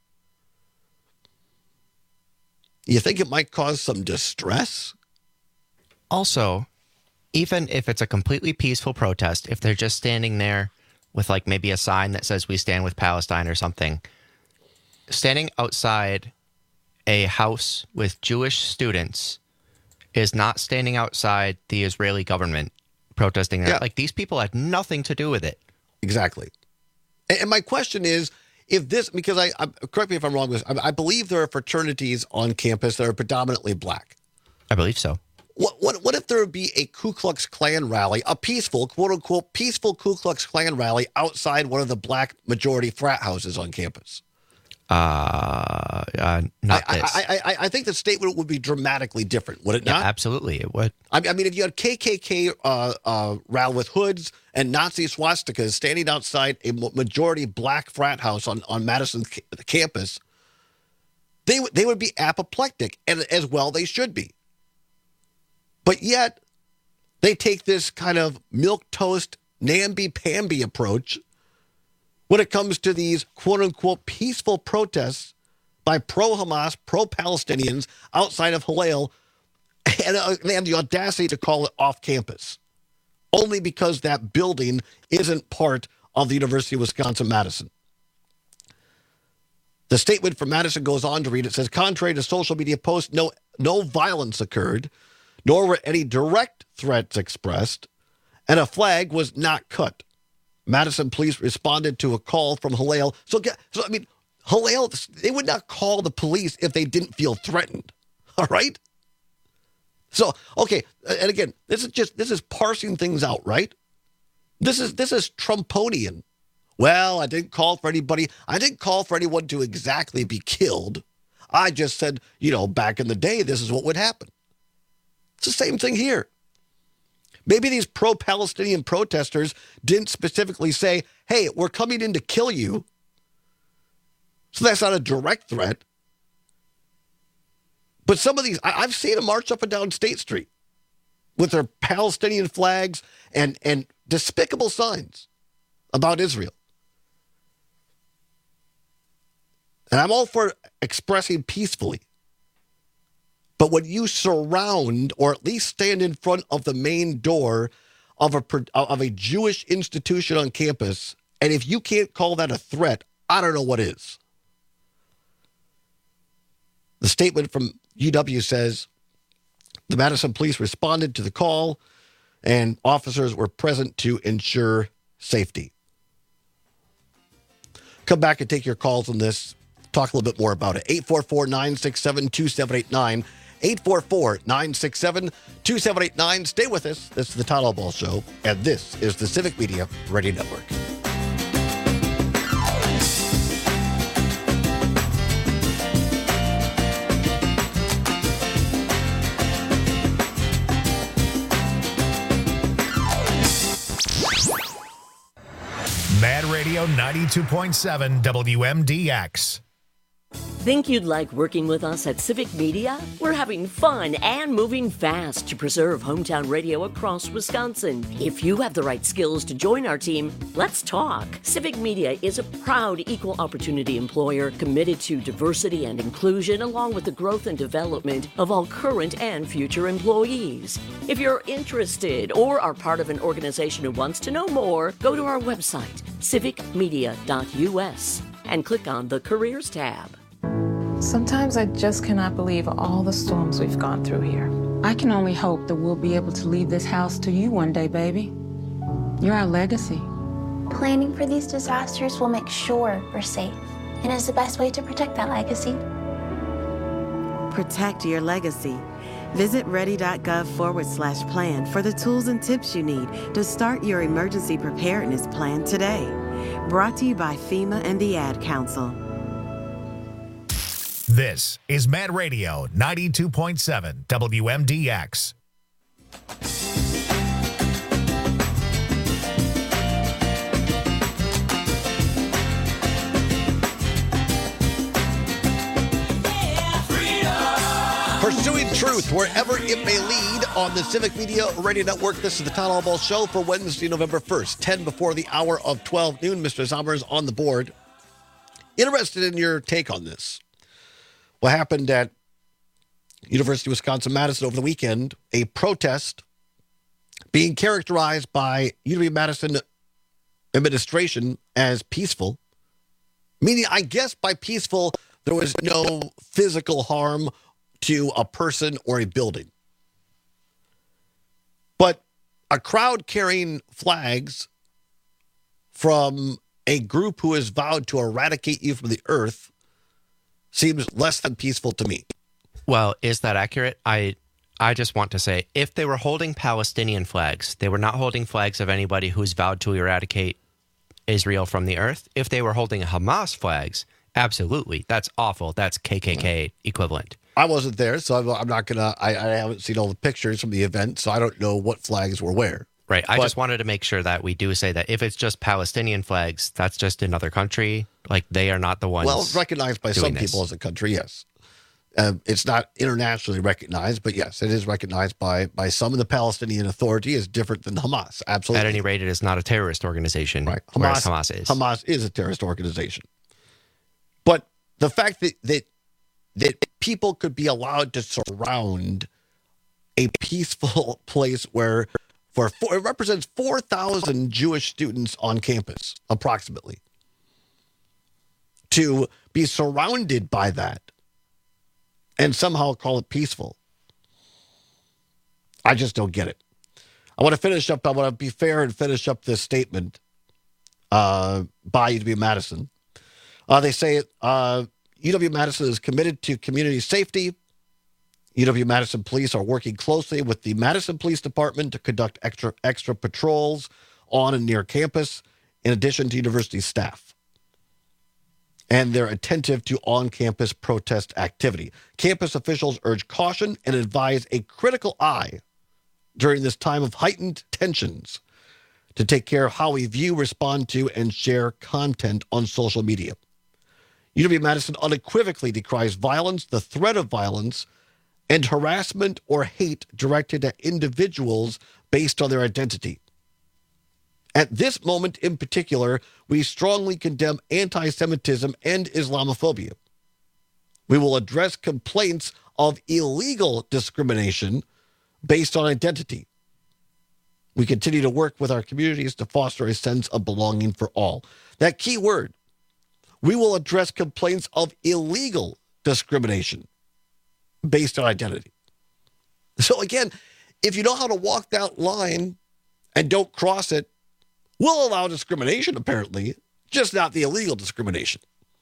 You think it might cause some distress?
Also, even if it's a completely peaceful protest, if they're just standing there with like maybe a sign that says we stand with Palestine or something, standing outside a house with Jewish students is not standing outside the Israeli government protesting that.
Yeah.
Like, these people had nothing to do with it.
Exactly. And my question is, if this, because I, I correct me if I'm wrong with this, I, I believe there are fraternities on campus that are predominantly black.
I believe so.
What, what, what if there would be a Ku Klux Klan rally, a peaceful, quote unquote, peaceful Ku Klux Klan rally outside one of the black majority frat houses on campus?
Uh, uh not
I,
this.
I, I, I, I think the statement would be dramatically different, would it
Yeah,
not?
absolutely, it would.
I, I mean, if you had K K K uh, uh, rally with hoods and Nazi swastikas standing outside a majority black frat house on, on Madison c- campus, they, w- they would be apoplectic, and as well they should be. But yet, they take this kind of milquetoast, namby-pamby approach when it comes to these quote-unquote peaceful protests by pro-Hamas, pro-Palestinians outside of Hillel, and uh, they have the audacity to call it off campus, only because that building isn't part of the University of Wisconsin-Madison. The statement from Madison goes on to read, it says, contrary to social media posts, no, no violence occurred, nor were any direct threats expressed, and a flag was not cut. Madison police responded to a call from Hillel. So, so I mean, Hillel, they would not call the police if they didn't feel threatened. All right? So, okay, and again, this is just, this is parsing things out, right? This is, this is Trumponian. Well, I didn't call for anybody. I didn't call for anyone to exactly be killed. I just said, you know, back in the day, this is what would happen. It's the same thing here. Maybe these pro-Palestinian protesters didn't specifically say, hey, we're coming in to kill you. So that's not a direct threat. But some of these, I, I've seen them march up and down State Street with their Palestinian flags and, and despicable signs about Israel. And I'm all for expressing peacefully. But when you surround or at least stand in front of the main door of a of a Jewish institution on campus, and if you can't call that a threat, I don't know what is. The statement from U W says the Madison police responded to the call and officers were present to ensure safety. Come back and take your calls on this. Talk a little bit more about it. eight four four, nine six seven, two seven eight nine. eight four four, nine six seven, two seven eight nine. Stay with us. This is the Todd Ball Show, and this is the Civic Media Radio Network.
Mad Radio ninety-two point seven W M D X.
Think you'd like working with us at Civic Media? We're having fun and moving fast to preserve hometown radio across Wisconsin. If you have the right skills to join our team, let's talk. Civic Media is a proud equal opportunity employer committed to diversity and inclusion, along with the growth and development of all current and future employees. If you're interested or are part of an organization who wants to know more, go to our website, civic media dot U S, and click on the Careers tab.
Sometimes I just cannot believe all the storms we've gone through here.
I can only hope that we'll be able to leave this house to you one day, baby. You're our legacy.
Planning for these disasters will make sure we're safe, and is the best way to protect that legacy.
Protect your legacy. Visit ready.gov forward slash plan for the tools and tips you need to start your emergency preparedness plan today. Brought to you by FEMA and the Ad Council.
This is Mad Radio ninety-two point seven W M D X.
Pursuing truth wherever it may lead on the Civic Media Radio Network. This is the Town Hall Ball Show for Wednesday, November first, ten before the hour of twelve noon. Mister Zommers on the board. Interested in your take on this. What happened at University of Wisconsin-Madison over the weekend, a protest being characterized by U W Madison administration as peaceful, meaning, I guess by peaceful, there was no physical harm to a person or a building. But a crowd carrying flags from a group who has vowed to eradicate you from the earth seems less than peaceful to me.
Well, is that accurate? I I just want to say, if they were holding Palestinian flags, they were not holding flags of anybody who's vowed to eradicate Israel from the earth. If they were holding Hamas flags, absolutely. That's awful. That's K K K equivalent.
I wasn't there, so I'm, I'm not going to, I haven't seen all the pictures from the event, so I don't know what flags were where.
Right. I
But-
just wanted to make sure that we do say that if it's just Palestinian flags, that's just another country. Like, they are not the ones.
Well, recognized by some
doing this.
people as a country, yes. Um, it's not internationally recognized, but yes, it is recognized by by some. of the Palestinian Authority is different than Hamas. Absolutely.
At any rate, it is not a terrorist organization,
Right.
whereas Hamas is.
Hamas is a terrorist organization. But the fact that, that that people could be allowed to surround a peaceful place where for four, it represents four thousand Jewish students on campus, approximately, to be surrounded by that and somehow call it peaceful. I just don't get it. I want to finish up, I want to be fair and finish up this statement uh, by U W Madison. Uh, they say uh, U W Madison is committed to community safety. U W Madison police are working closely with the Madison Police Department to conduct extra extra patrols on and near campus, in addition to university staff. And they're attentive to on-campus protest activity. Campus officials urge caution and advise a critical eye during this time of heightened tensions to take care of how we view, respond to, and share content on social media. U W Madison unequivocally decries violence, the threat of violence, and harassment or hate directed at individuals based on their identity. At this moment in particular, we strongly condemn anti-Semitism and Islamophobia. We will address complaints of illegal discrimination based on identity. We continue to work with our communities to foster a sense of belonging for all. That key word, we will address complaints of illegal discrimination based on identity. So again, if you know how to walk that line and don't cross it, we'll allow discrimination, apparently, just not the illegal discrimination.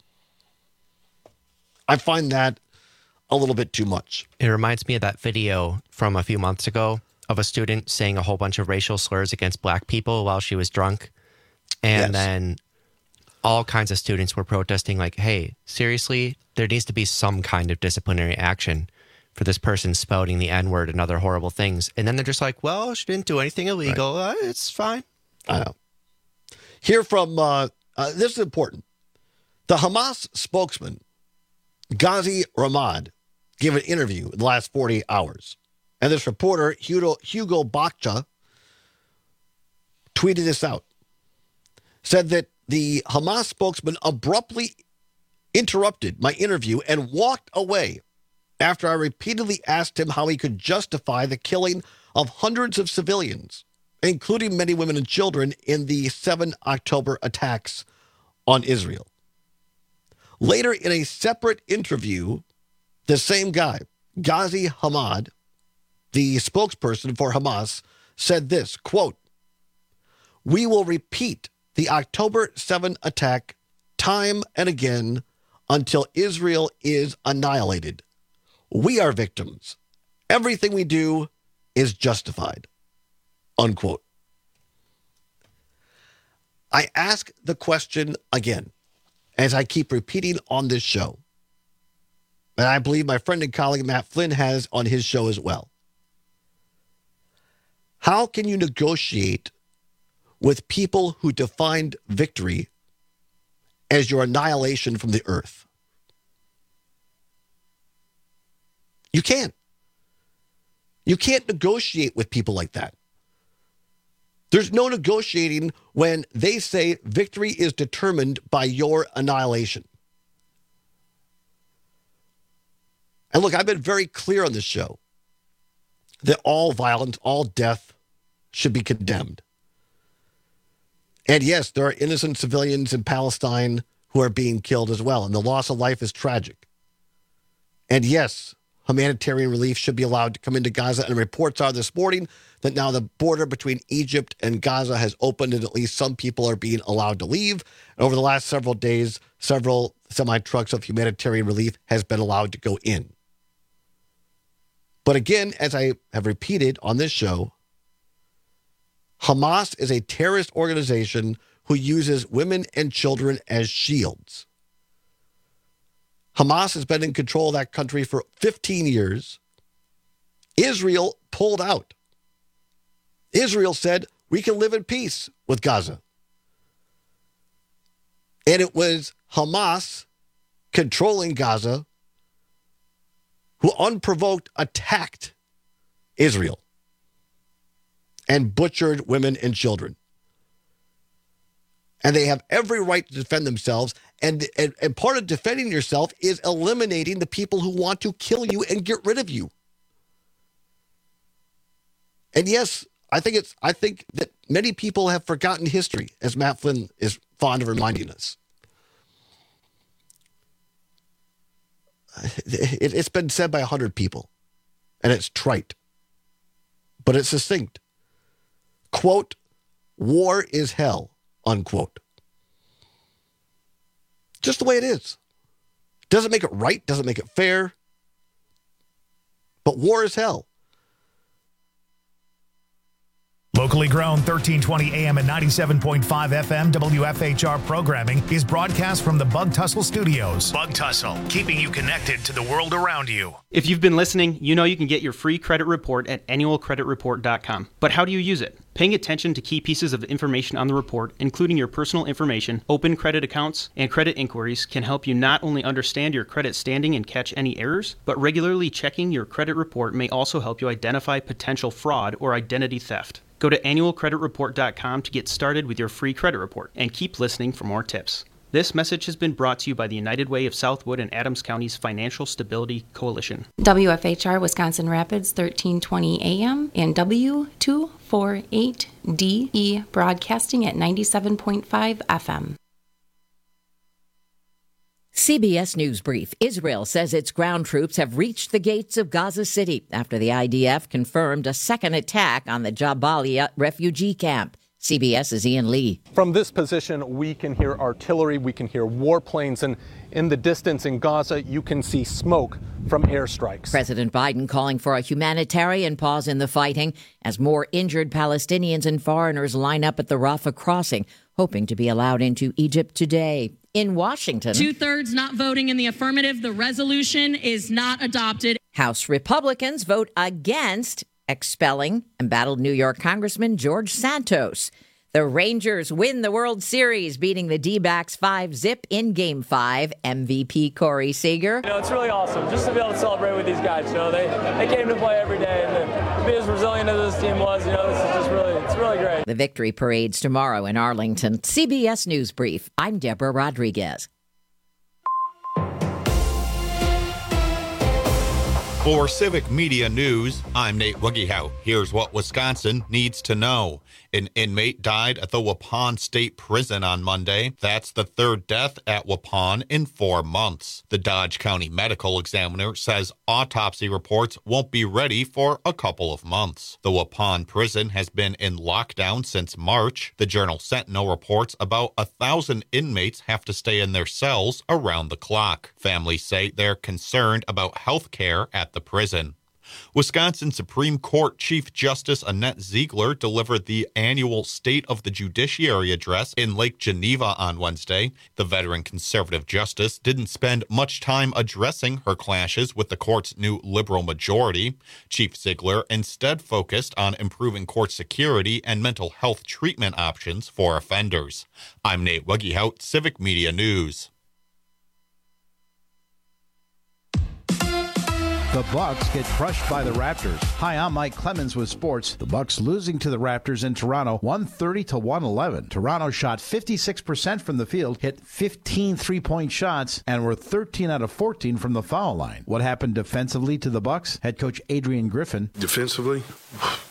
I find that a little bit too much.
It reminds me of that video from a few months ago of a student saying a whole bunch of racial slurs against black people while she was drunk. And
Yes.
then all kinds of students were protesting like, hey, seriously, there needs to be some kind of disciplinary action for this person spouting the N-word and other horrible things. And then they're just like, well, she didn't do anything illegal. Uh, it's fine.
I know. Hear from, uh, uh, this is important. The Hamas spokesman, Ghazi Ramad, gave an interview in the last forty hours. And this reporter, Hugo, Hugo Bakcha, tweeted this out. Said that the Hamas spokesman abruptly interrupted my interview and walked away after I repeatedly asked him how he could justify the killing of hundreds of civilians, including many women and children, in the seven October attacks on Israel. Later, in a separate interview, the same guy, Ghazi Hamad, the spokesperson for Hamas, said this, quote, "We will repeat the October seventh attack time and again until Israel is annihilated. We are victims. Everything we do is justified." Unquote. I ask the question again, as I keep repeating on this show, and I believe my friend and colleague Matt Flynn has on his show as well. How can you negotiate with people who defined victory as your annihilation from the earth? You can't. You can't negotiate with people like that. There's no negotiating when they say victory is determined by your annihilation. And look, I've been very clear on this show that all violence, all death should be condemned. And yes, there are innocent civilians in Palestine who are being killed as well, and the loss of life is tragic. And yes, humanitarian relief should be allowed to come into Gaza, and reports are this morning that now the border between Egypt and Gaza has opened, and at least some people are being allowed to leave. And over the last several days, several semi-trucks of humanitarian relief has been allowed to go in. But again, as I have repeated on this show, Hamas is a terrorist organization who uses women and children as shields. Hamas has been in control of that country for fifteen years. Israel pulled out. Israel said, we can live in peace with Gaza. And it was Hamas controlling Gaza who unprovoked attacked Israel and butchered women and children. And they have every right to defend themselves. And, and, and part of defending yourself is eliminating the people who want to kill you and get rid of you. And yes, I think it's I think that many people have forgotten history, as Matt Flynn is fond of reminding us. It, it's been said by a hundred people, and it's trite, but it's succinct. Quote, war is hell, unquote. Just the way it is. Doesn't make it right, doesn't make it fair, but war is hell.
Locally grown, thirteen twenty A M and ninety-seven point five F M W F H R programming is broadcast from the Bug Tussle Studios. Bug Tussle, keeping you connected to the world around you.
If you've been listening, you know you can get your free credit report at annual credit report dot com. But how do you use it? Paying attention to key pieces of information on the report, including your personal information, open credit accounts, and credit inquiries, can help you not only understand your credit standing and catch any errors, but regularly checking your credit report may also help you identify potential fraud or identity theft. Go to annual credit report dot com to get started with your free credit report, and keep listening for more tips. This message has been brought to you by the United Way of Southwood and Adams County's Financial Stability Coalition.
W F H R Wisconsin Rapids, thirteen twenty A M and W two forty-eight D E broadcasting at ninety-seven point five F M.
C B S News Brief. Israel says its ground troops have reached the gates of Gaza City after the I D F confirmed a second attack on the Jabalia refugee camp. CBS's Ian Lee.
From this position, we can hear artillery, we can hear warplanes, and in the distance in Gaza, you can see smoke from airstrikes.
President Biden calling for a humanitarian pause in the fighting as more injured Palestinians and foreigners line up at the Rafah crossing, hoping to be allowed into Egypt today. In Washington,
two-thirds not voting in the affirmative. The resolution is not adopted.
House Republicans vote against expelling embattled New York Congressman George Santos. The Rangers win the World Series, beating the D-backs five zip in Game five. M V P Corey Seager.
You know, it's really awesome just to be able to celebrate with these guys. You know, they, they came to play every day, and to, to be as resilient as this team was, you know, this is just really, it's really great.
The victory parade's tomorrow in Arlington. C B S News Brief. I'm Deborah Rodriguez.
For Civic Media News, I'm Nate Wuggyhout. Here's what Wisconsin needs to know. An inmate died at the Waupun State Prison on Monday. That's the third death at Waupun in four months. The Dodge County Medical Examiner says autopsy reports won't be ready for a couple of months. The Waupun Prison has been in lockdown since March. The Journal Sentinel reports about a thousand inmates have to stay in their cells around the clock. Families say they're concerned about health care at the prison. Wisconsin Supreme Court Chief Justice Annette Ziegler delivered the annual State of the Judiciary address in Lake Geneva on Wednesday. The veteran conservative justice didn't spend much time addressing her clashes with the court's new liberal majority. Chief Ziegler instead focused on improving court security and mental health treatment options for offenders. I'm Nate Wuggyhout, Civic Media News.
The Bucks get crushed by the Raptors. Hi, I'm Mike Clemens with sports. The Bucks losing to the Raptors in Toronto, one thirty to one eleven. Toronto shot fifty-six percent from the field, hit fifteen three-point shots, and were thirteen out of fourteen from the foul line. What happened defensively to the Bucks? Head coach Adrian Griffin.
Defensively,